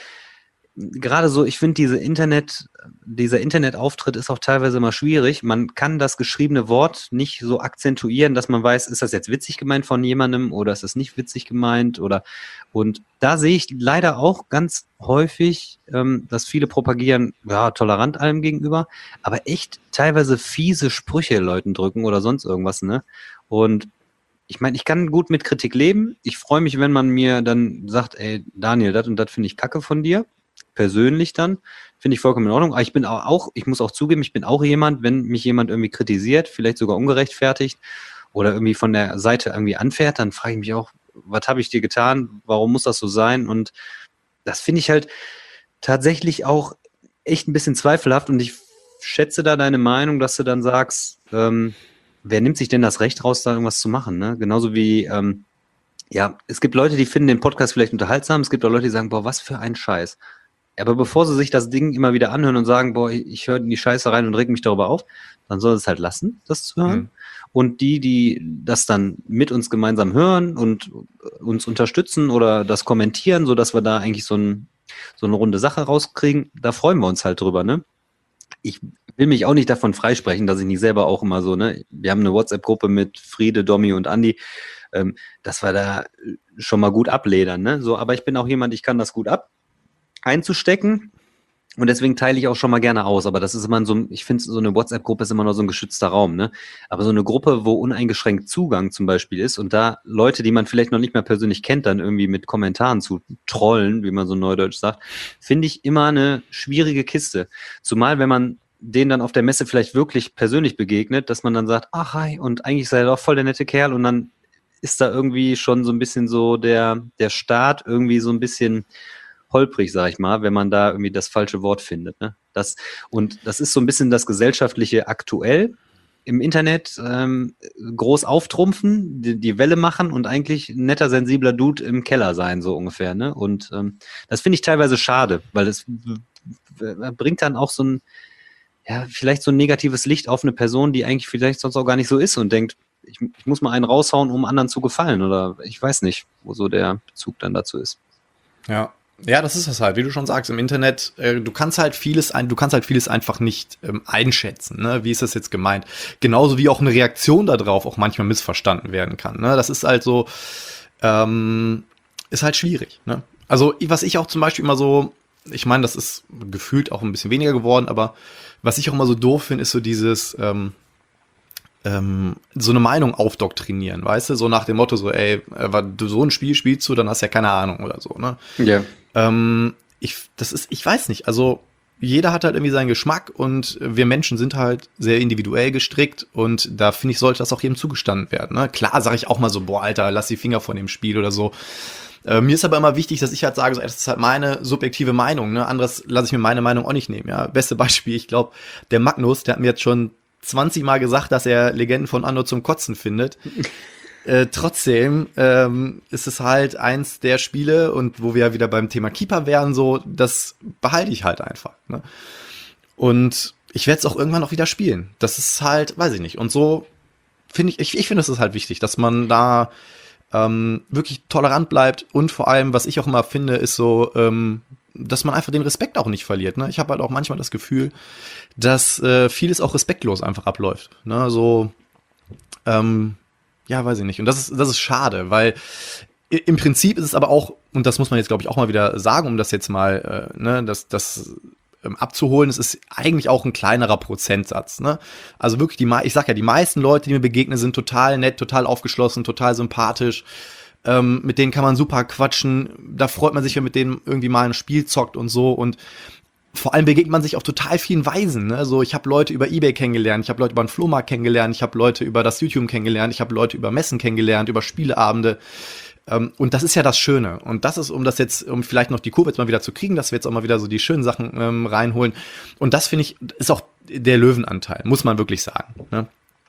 gerade so, ich finde diese Internet, dieser Internetauftritt ist auch teilweise immer schwierig. Man kann das geschriebene Wort nicht so akzentuieren, dass man weiß, ist das jetzt witzig gemeint von jemandem oder ist das nicht witzig gemeint oder, und da sehe ich leider auch ganz häufig, ähm, dass viele propagieren, ja, tolerant allem gegenüber, aber echt teilweise fiese Sprüche Leuten drücken oder sonst irgendwas, ne? Und ich meine, ich kann gut mit Kritik leben. Ich freue mich, wenn man mir dann sagt, ey, Daniel, das und das finde ich kacke von dir. Persönlich dann, finde ich vollkommen in Ordnung. Aber ich bin auch, ich muss auch zugeben, ich bin auch jemand, wenn mich jemand irgendwie kritisiert, vielleicht sogar ungerechtfertigt oder irgendwie von der Seite irgendwie anfährt, dann frage ich mich auch, was habe ich dir getan? Warum muss das so sein? Und das finde ich halt tatsächlich auch echt ein bisschen zweifelhaft und ich schätze da deine Meinung, dass du dann sagst, ähm, wer nimmt sich denn das Recht raus, da irgendwas zu machen? Ne? Genauso wie, ähm, ja, es gibt Leute, die finden den Podcast vielleicht unterhaltsam, es gibt auch Leute, die sagen, boah, was für ein Scheiß. Aber bevor sie sich das Ding immer wieder anhören und sagen, boah, ich höre in die Scheiße rein und reg mich darüber auf, dann soll es halt lassen, das zu hören. Mhm. Und die, die das dann mit uns gemeinsam hören und uns unterstützen oder das kommentieren, sodass wir da eigentlich so, ein, so eine runde Sache rauskriegen, da freuen wir uns halt drüber, ne? Ich will mich auch nicht davon freisprechen, dass ich nicht selber auch immer so, ne? Wir haben eine WhatsApp-Gruppe mit Friede, Domi und Andi, ähm, dass wir da schon mal gut abledern, ne? So, aber ich bin auch jemand, ich kann das gut ab, einzustecken und deswegen teile ich auch schon mal gerne aus, aber das ist immer so, ich finde, so eine WhatsApp-Gruppe ist immer noch so ein geschützter Raum, ne? Aber so eine Gruppe, wo uneingeschränkt Zugang zum Beispiel ist und da Leute, die man vielleicht noch nicht mehr persönlich kennt, dann irgendwie mit Kommentaren zu trollen, wie man so neudeutsch sagt, finde ich immer eine schwierige Kiste. Zumal, wenn man denen dann auf der Messe vielleicht wirklich persönlich begegnet, dass man dann sagt, ach hi, und eigentlich sei er doch voll der nette Kerl und dann ist da irgendwie schon so ein bisschen so der, der Start irgendwie so ein bisschen holprig, sag ich mal, wenn man da irgendwie das falsche Wort findet. Ne? Das, und das ist so ein bisschen das gesellschaftliche Aktuell im Internet, ähm, groß auftrumpfen, die, die Welle machen und eigentlich ein netter, sensibler Dude im Keller sein, so ungefähr. Ne? Und ähm, das finde ich teilweise schade, weil das w- bringt dann auch so ein, ja, vielleicht so ein negatives Licht auf eine Person, die eigentlich vielleicht sonst auch gar nicht so ist und denkt, ich, ich muss mal einen raushauen, um anderen zu gefallen, oder ich weiß nicht, wo so der Bezug dann dazu ist. Ja. Ja, das ist es halt, wie du schon sagst, im Internet, äh, du kannst halt vieles ein, du kannst halt vieles einfach nicht ähm, einschätzen, ne? Wie ist das jetzt gemeint? Genauso wie auch eine Reaktion darauf auch manchmal missverstanden werden kann, ne? Das ist halt so, ähm, ist halt schwierig, ne? Also, was ich auch zum Beispiel immer so, ich meine, das ist gefühlt auch ein bisschen weniger geworden, aber was ich auch immer so doof finde, ist so dieses, ähm, ähm, so eine Meinung aufdoktrinieren, weißt du? So nach dem Motto so, ey, äh, du so ein Spiel spielst du, dann hast du ja keine Ahnung oder so, ne? Ja. Yeah. Ähm, ich, das ist, ich weiß nicht, also jeder hat halt irgendwie seinen Geschmack und wir Menschen sind halt sehr individuell gestrickt und da finde ich, sollte das auch jedem zugestanden werden, ne? Klar sage ich auch mal so, boah, Alter, lass die Finger von dem Spiel oder so. Äh, mir ist aber immer wichtig, dass ich halt sage, so, ey, das ist halt meine subjektive Meinung, ne? Anderes lasse ich mir meine Meinung auch nicht nehmen, ja? Beste Beispiel, ich glaube, der Magnus, der hat mir jetzt schon zwanzig Mal gesagt, dass er Legenden von Anno zum Kotzen findet. Äh, trotzdem ähm, ist es halt eins der Spiele, und wo wir ja wieder beim Thema Keeper wären, so, das behalte ich halt einfach. Ne? Und ich werde es auch irgendwann auch wieder spielen. Das ist halt, weiß ich nicht. Und so finde ich, ich, ich finde, es ist halt wichtig, dass man da ähm, wirklich tolerant bleibt und vor allem, was ich auch immer finde, ist so, ähm, dass man einfach den Respekt auch nicht verliert. Ne? Ich habe halt auch manchmal das Gefühl, dass äh, vieles auch respektlos einfach abläuft. Ne? So, ähm, ja, weiß ich nicht. Und das ist, das ist schade, weil im Prinzip ist es aber auch, und das muss man jetzt, glaube ich, auch mal wieder sagen, um das jetzt mal, äh, ne, das, das ähm, abzuholen, es ist eigentlich auch ein kleinerer Prozentsatz. Ne? Also wirklich, die, ich sag ja, die meisten Leute, die mir begegnen, sind total nett, total aufgeschlossen, total sympathisch. Ähm, mit denen kann man super quatschen. Da freut man sich, wenn mit denen irgendwie mal ein Spiel zockt und so. Und vor allem begegnet man sich auf total vielen Weisen. Ne? So, ich habe Leute über eBay kennengelernt, ich habe Leute über den Flohmarkt kennengelernt, ich habe Leute über das YouTube kennengelernt, ich habe Leute über Messen kennengelernt, über Spieleabende. Ähm, und das ist ja das Schöne. Und das ist, um das jetzt, um vielleicht noch die Kurve jetzt mal wieder zu kriegen, dass wir jetzt auch mal wieder so die schönen Sachen ähm, reinholen. Und das, finde ich, ist auch der Löwenanteil, muss man wirklich sagen. Ne?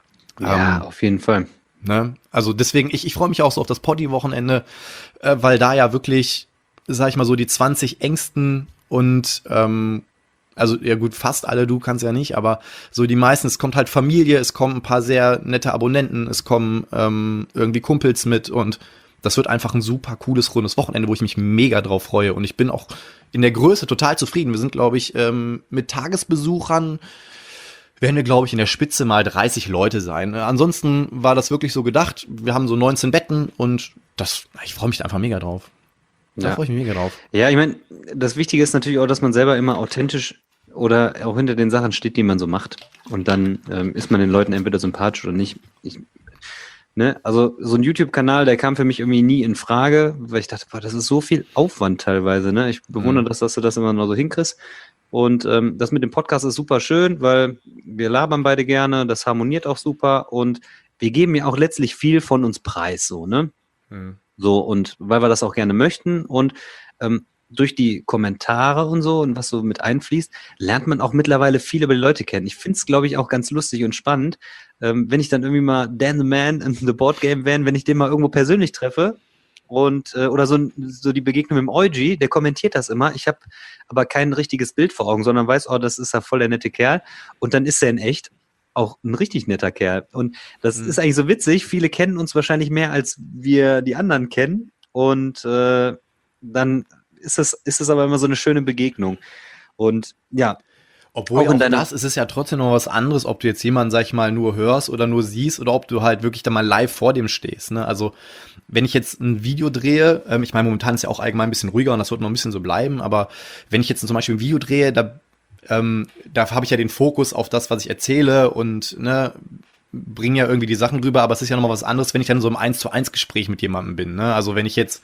Ja, ähm, auf jeden Fall. Ne? Also deswegen, ich, ich freue mich auch so auf das Poddy-Wochenende, äh, weil da ja wirklich, sag ich mal so, die zwanzig engsten und ähm, also ja gut, fast alle, du kannst ja nicht, aber so die meisten, es kommt halt Familie, es kommen ein paar sehr nette Abonnenten, es kommen ähm, irgendwie Kumpels mit und das wird einfach ein super cooles, rundes Wochenende, wo ich mich mega drauf freue und ich bin auch in der Größe total zufrieden. Wir sind, glaube ich, ähm, mit Tagesbesuchern werden wir, glaube ich, in der Spitze mal dreißig Leute sein. Ansonsten war das wirklich so gedacht, wir haben so neunzehn Betten und das, ich freue mich einfach mega drauf. Da Ja. freue ich mich mega drauf. Ja, ich meine, das Wichtige ist natürlich auch, dass man selber immer authentisch oder auch hinter den Sachen steht, die man so macht. Und dann ähm, ist man den Leuten entweder sympathisch oder nicht. Ich, ne? Also so ein YouTube-Kanal, der kam für mich irgendwie nie in Frage, weil ich dachte, boah, das ist so viel Aufwand teilweise. Ne? Ich bewundere Mhm. das, dass du das immer noch so hinkriegst. Und ähm, das mit dem Podcast ist super schön, weil wir labern beide gerne, das harmoniert auch super und wir geben ja auch letztlich viel von uns preis, so, ne? Mhm. So, und weil wir das auch gerne möchten und ähm, durch die Kommentare und so und was so mit einfließt, lernt man auch mittlerweile viel über die Leute kennen. Ich finde es, glaube ich, auch ganz lustig und spannend, ähm, wenn ich dann irgendwie mal Dan the Man in the Board Game Van, wenn ich den mal irgendwo persönlich treffe und äh, oder so, so die Begegnung mit dem Eugi, der kommentiert das immer. Ich habe aber kein richtiges Bild vor Augen, sondern weiß, oh, das ist ja voll der nette Kerl. Und dann ist er in echt auch ein richtig netter Kerl. Und das Mhm. ist eigentlich so witzig. Viele kennen uns wahrscheinlich mehr, als wir die anderen kennen. Und äh, dann ist es, ist es aber immer so eine schöne Begegnung. Und ja, Obwohl Auch auch, in deiner- das, es ist ja trotzdem noch was anderes, ob du jetzt jemanden, sag ich mal, nur hörst oder nur siehst oder ob du halt wirklich da mal live vor dem stehst. Ne? Also wenn ich jetzt ein Video drehe, ähm, ich meine, momentan ist ja auch allgemein ein bisschen ruhiger und das wird noch ein bisschen so bleiben, aber wenn ich jetzt zum Beispiel ein Video drehe, da, ähm, da habe ich ja den Fokus auf das, was ich erzähle und ne, bringe ja irgendwie die Sachen rüber, aber es ist ja nochmal was anderes, wenn ich dann so im eins zu eins Gespräch mit jemandem bin. Ne? Also wenn ich jetzt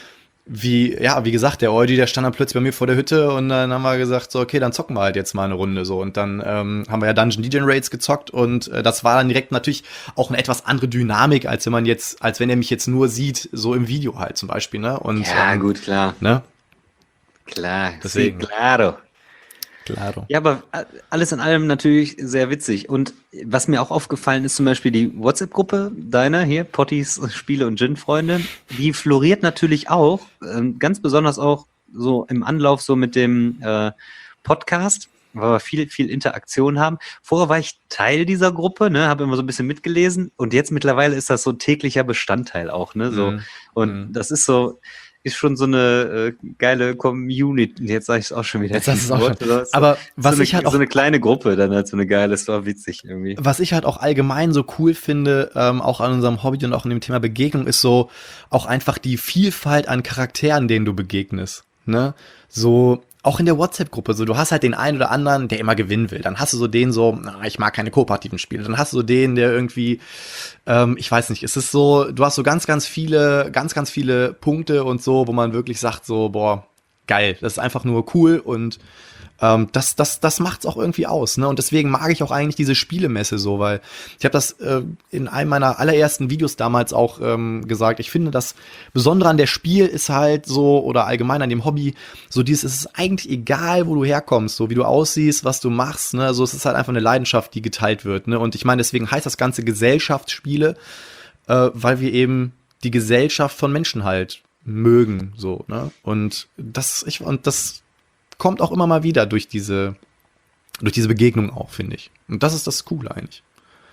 Wie, ja, wie gesagt, der Eudi, der stand dann plötzlich bei mir vor der Hütte und dann haben wir gesagt, so, okay, dann zocken wir halt jetzt mal eine Runde so. Und dann ähm, haben wir ja Dungeon Legion Raids gezockt und äh, das war dann direkt natürlich auch eine etwas andere Dynamik, als wenn man jetzt, als wenn er mich jetzt nur sieht, so im Video halt zum Beispiel, ne? Und, ja, ähm, gut, klar. Ne? Klar, Deswegen. sí, claro. Claro. Ja, aber alles in allem natürlich sehr witzig. Und was mir auch aufgefallen ist, zum Beispiel die WhatsApp-Gruppe deiner hier, Potties Spiele und Gin-Freunde, die floriert natürlich auch, ähm, ganz besonders auch so im Anlauf so mit dem äh, Podcast, weil wir viel, viel Interaktion haben. Vorher war ich Teil dieser Gruppe, ne, habe immer so ein bisschen mitgelesen und jetzt mittlerweile ist das so ein täglicher Bestandteil auch, ne, so. Mhm. Und Mhm. das ist so, ist schon so eine äh, geile Community. Jetzt sage ich es auch schon wieder. Jetzt sagst du es auch schon. So, Aber was so eine, ich halt auch so eine kleine Gruppe dann halt so eine geile, das war witzig irgendwie. Was ich halt auch allgemein so cool finde, ähm, auch an unserem Hobby und auch in dem Thema Begegnung, ist so auch einfach die Vielfalt an Charakteren, denen du begegnest. Ne? So, auch in der WhatsApp-Gruppe, so du hast halt den einen oder anderen, der immer gewinnen will. Dann hast du so den so, na, ich mag keine kooperativen Spiele. Dann hast du so den, der irgendwie, ähm, ich weiß nicht, es ist so, du hast so ganz, ganz viele, ganz, ganz viele Punkte und so, wo man wirklich sagt so, boah, geil, das ist einfach nur cool und ähm, das, das, das macht's auch irgendwie aus, ne? Und deswegen mag ich auch eigentlich diese Spielemesse so, weil ich habe das äh, in einem meiner allerersten Videos damals auch ähm, gesagt. Ich finde, das Besondere an der Spiel ist halt so, oder allgemein an dem Hobby, so dieses, es ist eigentlich egal, wo du herkommst, so wie du aussiehst, was du machst, ne? Also es ist halt einfach eine Leidenschaft, die geteilt wird, ne? Und ich meine, deswegen heißt das Ganze Gesellschaftsspiele, äh, weil wir eben die Gesellschaft von Menschen halt mögen, so, ne? Und das, ich, und das kommt auch immer mal wieder durch diese, durch diese Begegnung auch, finde ich. Und das ist das Coole eigentlich.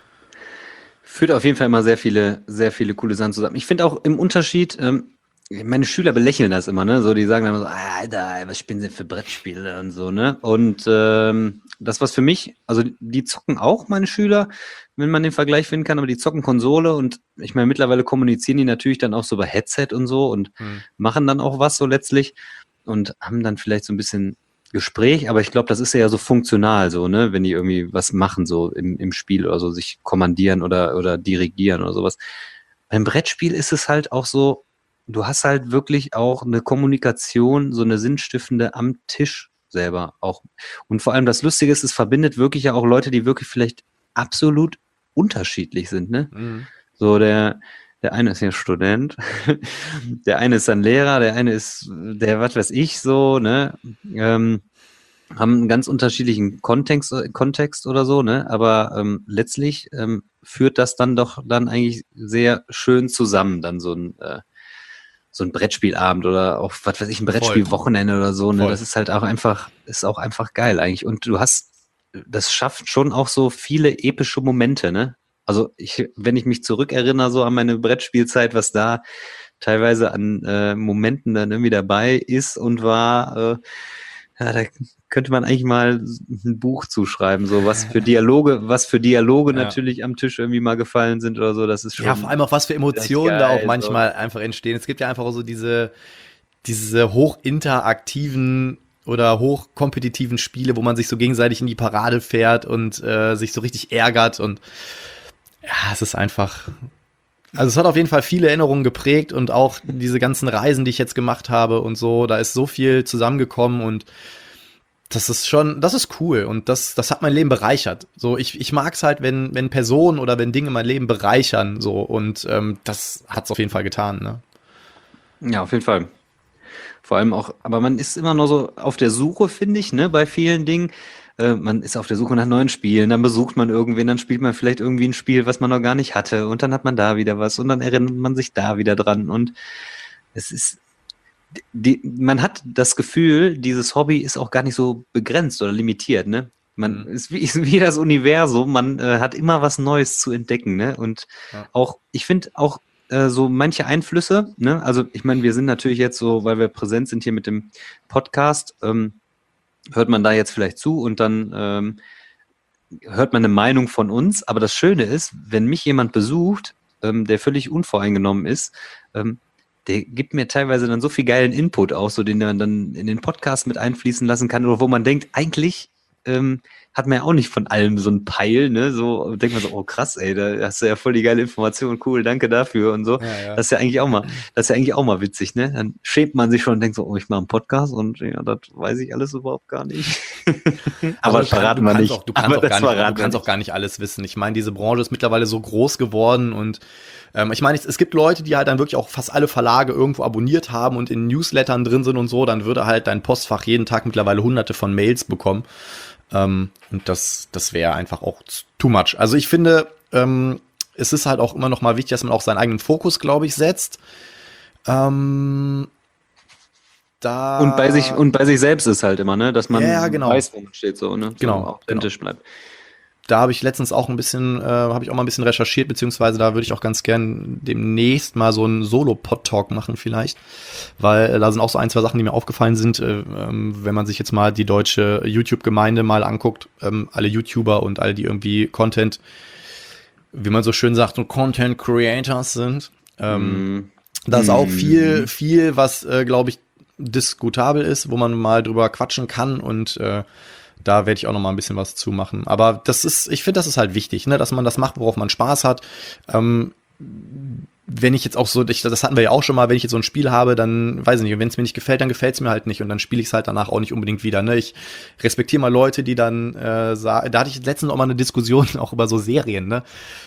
Führt auf jeden Fall immer sehr viele, sehr viele coole Sachen zusammen. Ich finde auch im Unterschied, ähm, meine Schüler belächeln das immer, ne? So, die sagen dann immer so, ah, Alter, was spielen sie für Brettspiele und so, ne? Und ähm, das, was für mich, also die zocken auch, meine Schüler, wenn man den Vergleich finden kann, aber die zocken Konsole und ich meine, mittlerweile kommunizieren die natürlich dann auch so über Headset und so und hm. machen dann auch was so letztlich und haben dann vielleicht so ein bisschen Gespräch, aber ich glaube, das ist ja so funktional so, ne, wenn die irgendwie was machen, so im, im Spiel oder so, sich kommandieren oder, oder dirigieren oder sowas. Beim Brettspiel ist es halt auch so, du hast halt wirklich auch eine Kommunikation, so eine sinnstiftende am Tisch selber auch. Und vor allem das Lustige ist, es verbindet wirklich ja auch Leute, die wirklich vielleicht absolut unterschiedlich sind, ne? Mhm. So der Der eine ist ja Student, der eine ist dann Lehrer, der eine ist, der, was weiß ich, so, ne, ähm, haben einen ganz unterschiedlichen Kontext, Kontext oder so, ne, aber ähm, letztlich ähm, führt das dann doch dann eigentlich sehr schön zusammen, dann so ein, äh, so ein Brettspielabend oder auch, was weiß ich, ein Brettspielwochenende oder so, ne, Voll. Das ist halt auch einfach, ist auch einfach geil eigentlich und du hast, das schafft schon auch so viele epische Momente, ne. Also ich, wenn ich mich zurückerinnere so an meine Brettspielzeit, was da teilweise an äh, Momenten dann irgendwie dabei ist und war, äh, ja, da könnte man eigentlich mal ein Buch zuschreiben, so was für Dialoge, was für Dialoge ja. natürlich am Tisch irgendwie mal gefallen sind oder so, das ist schon. Ja, vor allem auch was für Emotionen geil, da auch manchmal so. einfach entstehen. Es gibt ja einfach so diese, diese hochinteraktiven oder hochkompetitiven Spiele, wo man sich so gegenseitig in die Parade fährt und äh, sich so richtig ärgert und ja, es ist einfach, also es hat auf jeden Fall viele Erinnerungen geprägt und auch diese ganzen Reisen, die ich jetzt gemacht habe und so, da ist so viel zusammengekommen und das ist schon, das ist cool und das, das hat mein Leben bereichert. So, ich, ich mag's halt, wenn, wenn Personen oder wenn Dinge mein Leben bereichern, so und ähm, das hat's auf jeden Fall getan, ne? Ja, auf jeden Fall. Vor allem auch, aber man ist immer noch so auf der Suche, finde ich, ne, bei vielen Dingen. Man ist auf der Suche nach neuen Spielen, dann besucht man irgendwen, dann spielt man vielleicht irgendwie ein Spiel, was man noch gar nicht hatte und dann hat man da wieder was und dann erinnert man sich da wieder dran und es ist, die, man hat das Gefühl, dieses Hobby ist auch gar nicht so begrenzt oder limitiert, ne? Man mhm. ist, wie, ist wie das Universum, man äh, hat immer was Neues zu entdecken, ne? Und ja. auch, ich finde auch äh, so manche Einflüsse, ne? Also ich meine, wir sind natürlich jetzt so, weil wir präsent sind hier mit dem Podcast, ähm, hört man da jetzt vielleicht zu und dann ähm, hört man eine Meinung von uns. Aber das Schöne ist, wenn mich jemand besucht, ähm, der völlig unvoreingenommen ist, ähm, der gibt mir teilweise dann so viel geilen Input auch, so den man dann in den Podcast mit einfließen lassen kann oder wo man denkt, eigentlich ähm, hat man ja auch nicht von allem so ein Peil, ne? So denkt man so, oh krass, ey, da hast du ja voll die geile Information, cool, danke dafür und so. Ja, ja. Das ist ja eigentlich auch mal, das ist ja eigentlich auch mal witzig, ne? Dann schämt man sich schon und denkt so, oh, ich mache einen Podcast und ja, das weiß ich alles überhaupt gar nicht. Aber das verraten wir nicht. Auch, du kannst, auch gar, nicht, du kannst auch gar nicht alles wissen. Ich meine, diese Branche ist mittlerweile so groß geworden und ähm, ich meine, es, es gibt Leute, die halt dann wirklich auch fast alle Verlage irgendwo abonniert haben und in Newslettern drin sind und so, dann würde halt dein Postfach jeden Tag mittlerweile hunderte von Mails bekommen. Ähm, und das, das wäre einfach auch too much. Also ich finde, ähm, es ist halt auch immer noch mal wichtig, dass man auch seinen eigenen Fokus, glaube ich, setzt. Ähm, da und bei sich und bei sich selbst ist halt immer, ne, dass man ja, genau. weiß, wo man steht, so, ne, so genau, authentisch genau. bleibt. Da habe ich letztens auch ein bisschen, äh, habe ich auch mal ein bisschen recherchiert, beziehungsweise da würde ich auch ganz gern demnächst mal so einen Solo-Pod-Talk machen vielleicht, weil äh, da sind auch so ein, zwei Sachen, die mir aufgefallen sind, äh, ähm, wenn man sich jetzt mal die deutsche YouTube-Gemeinde mal anguckt, ähm, alle YouTuber und alle, die irgendwie Content, wie man so schön sagt, so Content-Creators sind, ähm, mm. da ist auch viel, viel, was, äh, glaube ich, diskutabel ist, wo man mal drüber quatschen kann und äh, da werde ich auch noch mal ein bisschen was zu machen. Aber das ist, ich finde, das ist halt wichtig, ne, dass man das macht, worauf man Spaß hat. Ähm, wenn ich jetzt auch so, ich, das hatten wir ja auch schon mal, wenn ich jetzt so ein Spiel habe, dann weiß ich nicht, wenn es mir nicht gefällt, dann gefällt es mir halt nicht und dann spiele ich es halt danach auch nicht unbedingt wieder. Ne? Ich respektiere mal Leute, die dann äh, sagen, da hatte ich letztens auch mal eine Diskussion auch über so Serien, ne?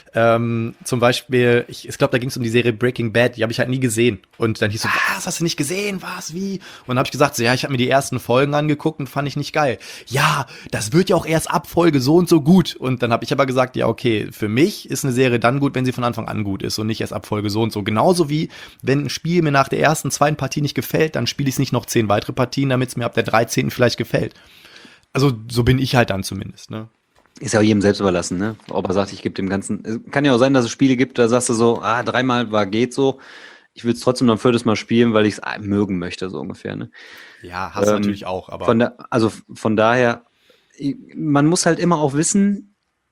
Ähm, zum Beispiel, ich, ich glaube, da ging es um die Serie Breaking Bad, die habe ich halt nie gesehen. Und dann hieß so, was, hast du nicht gesehen? Was, wie? Und dann habe ich gesagt, so, ja, ich habe mir die ersten Folgen angeguckt und fand ich nicht geil. Ja, das wird ja auch erst ab Folge so und so gut. Und dann habe ich aber gesagt, ja, okay, für mich ist eine Serie dann gut, wenn sie von Anfang an gut ist und nicht erst ab Folge so und so. Genauso wie, wenn ein Spiel mir nach der ersten, zweiten Partie nicht gefällt, dann spiele ich es nicht noch zehn weitere Partien, damit es mir ab der dreizehnten vielleicht gefällt. Also so bin ich halt dann zumindest, ne? Ist ja auch jedem selbst überlassen, ne? Ob er sagt, ich gebe dem Ganzen. Kann ja auch sein, dass es Spiele gibt, da sagst du so, ah, dreimal war geht so. Ich will es trotzdem noch ein viertes Mal spielen, weil ich es mögen möchte, so ungefähr, ne? Ja, hast du ähm, natürlich auch, aber. Von da, also von daher, man muss halt immer auch wissen,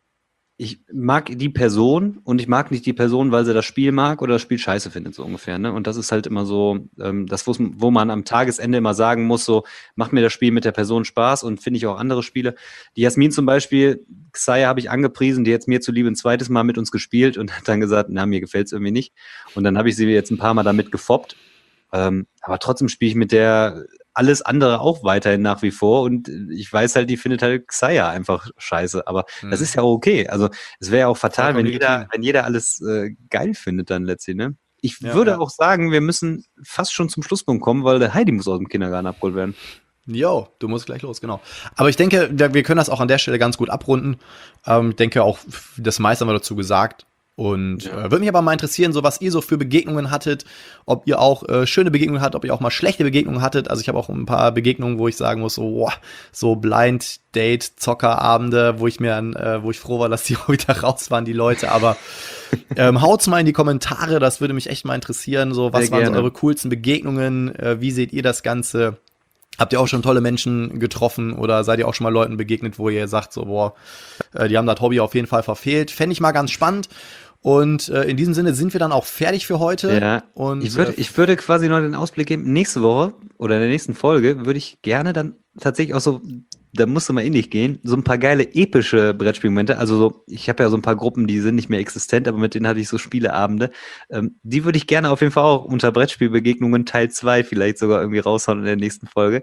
ich mag die Person und ich mag nicht die Person, weil sie das Spiel mag oder das Spiel scheiße findet, so ungefähr, ne? Und das ist halt immer so, ähm, das, wo man am Tagesende immer sagen muss, so, macht mir das Spiel mit der Person Spaß und finde ich auch andere Spiele. Die Jasmin zum Beispiel, Xayah habe ich angepriesen, die hat mir zuliebe ein zweites Mal mit uns gespielt und hat dann gesagt, na, mir gefällt es irgendwie nicht. Und dann habe ich sie jetzt ein paar Mal damit gefoppt. Ähm, aber trotzdem spiele ich mit der alles andere auch weiterhin nach wie vor und ich weiß halt, die findet halt Xayah einfach scheiße, aber hm. das ist ja okay. Also es wäre ja auch fatal, wenn jeder, wenn jeder alles äh, geil findet dann letztlich, ne? Ich ja, würde ja. auch sagen, wir müssen fast schon zum Schlusspunkt kommen, weil der Heidi muss aus dem Kindergarten abgeholt werden. Jo, du musst gleich los, genau. Aber ich denke, wir können das auch an der Stelle ganz gut abrunden. Ähm, ich denke auch, das meiste haben wir dazu gesagt. Und ja. äh, würde mich aber mal interessieren, so was ihr so für Begegnungen hattet, ob ihr auch äh, schöne Begegnungen hattet, ob ihr auch mal schlechte Begegnungen hattet. Also ich habe auch ein paar Begegnungen, wo ich sagen muss, so, boah, so Blind-Date-Zockerabende, wo ich mir dann, äh, wo ich froh war, dass die wieder raus waren, die Leute. Aber ähm, haut's mal in die Kommentare, das würde mich echt mal interessieren. So, was Sehr waren gerne. so eure coolsten Begegnungen? Äh, wie seht ihr das Ganze? Habt ihr auch schon tolle Menschen getroffen oder seid ihr auch schon mal Leuten begegnet, wo ihr sagt, so, boah, äh, die haben das Hobby auf jeden Fall verfehlt? Fände ich mal ganz spannend. Und äh, in diesem Sinne sind wir dann auch fertig für heute. Ja, und ich würde, äh, ich würde quasi noch den Ausblick geben. Nächste Woche oder in der nächsten Folge würde ich gerne dann tatsächlich auch so, da musst du mal in dich gehen, so ein paar geile epische Brettspielmomente. Also so, ich habe ja so ein paar Gruppen, die sind nicht mehr existent, aber mit denen hatte ich so Spieleabende. Ähm, die würde ich gerne auf jeden Fall auch unter Brettspielbegegnungen Teil zwei vielleicht sogar irgendwie raushauen in der nächsten Folge.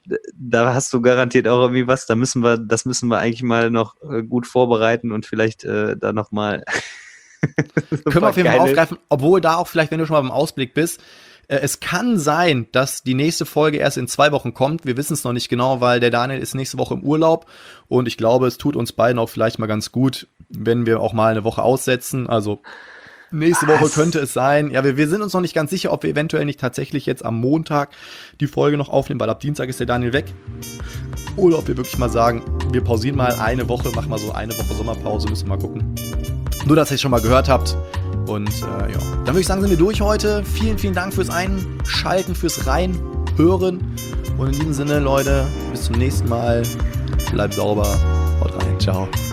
Da hast du garantiert auch irgendwie was. Da müssen wir, das müssen wir eigentlich mal noch äh, gut vorbereiten und vielleicht äh, da noch mal können wir auf jeden Fall aufgreifen, obwohl da auch vielleicht, wenn du schon mal beim Ausblick bist, äh, es kann sein, dass die nächste Folge erst in zwei Wochen kommt. Wir wissen es noch nicht genau, weil der Daniel ist nächste Woche im Urlaub und ich glaube, es tut uns beiden auch vielleicht mal ganz gut, wenn wir auch mal eine Woche aussetzen. Also nächste Was? Woche könnte es sein. Ja, wir, wir sind uns noch nicht ganz sicher, ob wir eventuell nicht tatsächlich jetzt am Montag die Folge noch aufnehmen, weil ab Dienstag ist der Daniel weg. Oder ob wir wirklich mal sagen, wir pausieren mal eine Woche, machen mal so eine Woche Sommerpause, müssen wir mal gucken. Nur, dass ihr es schon mal gehört habt. Und äh, ja, dann würde ich sagen, sind wir durch heute. Vielen, vielen Dank fürs Einschalten, fürs Reinhören. Und in diesem Sinne, Leute, bis zum nächsten Mal. Bleibt sauber. Haut rein. Ciao.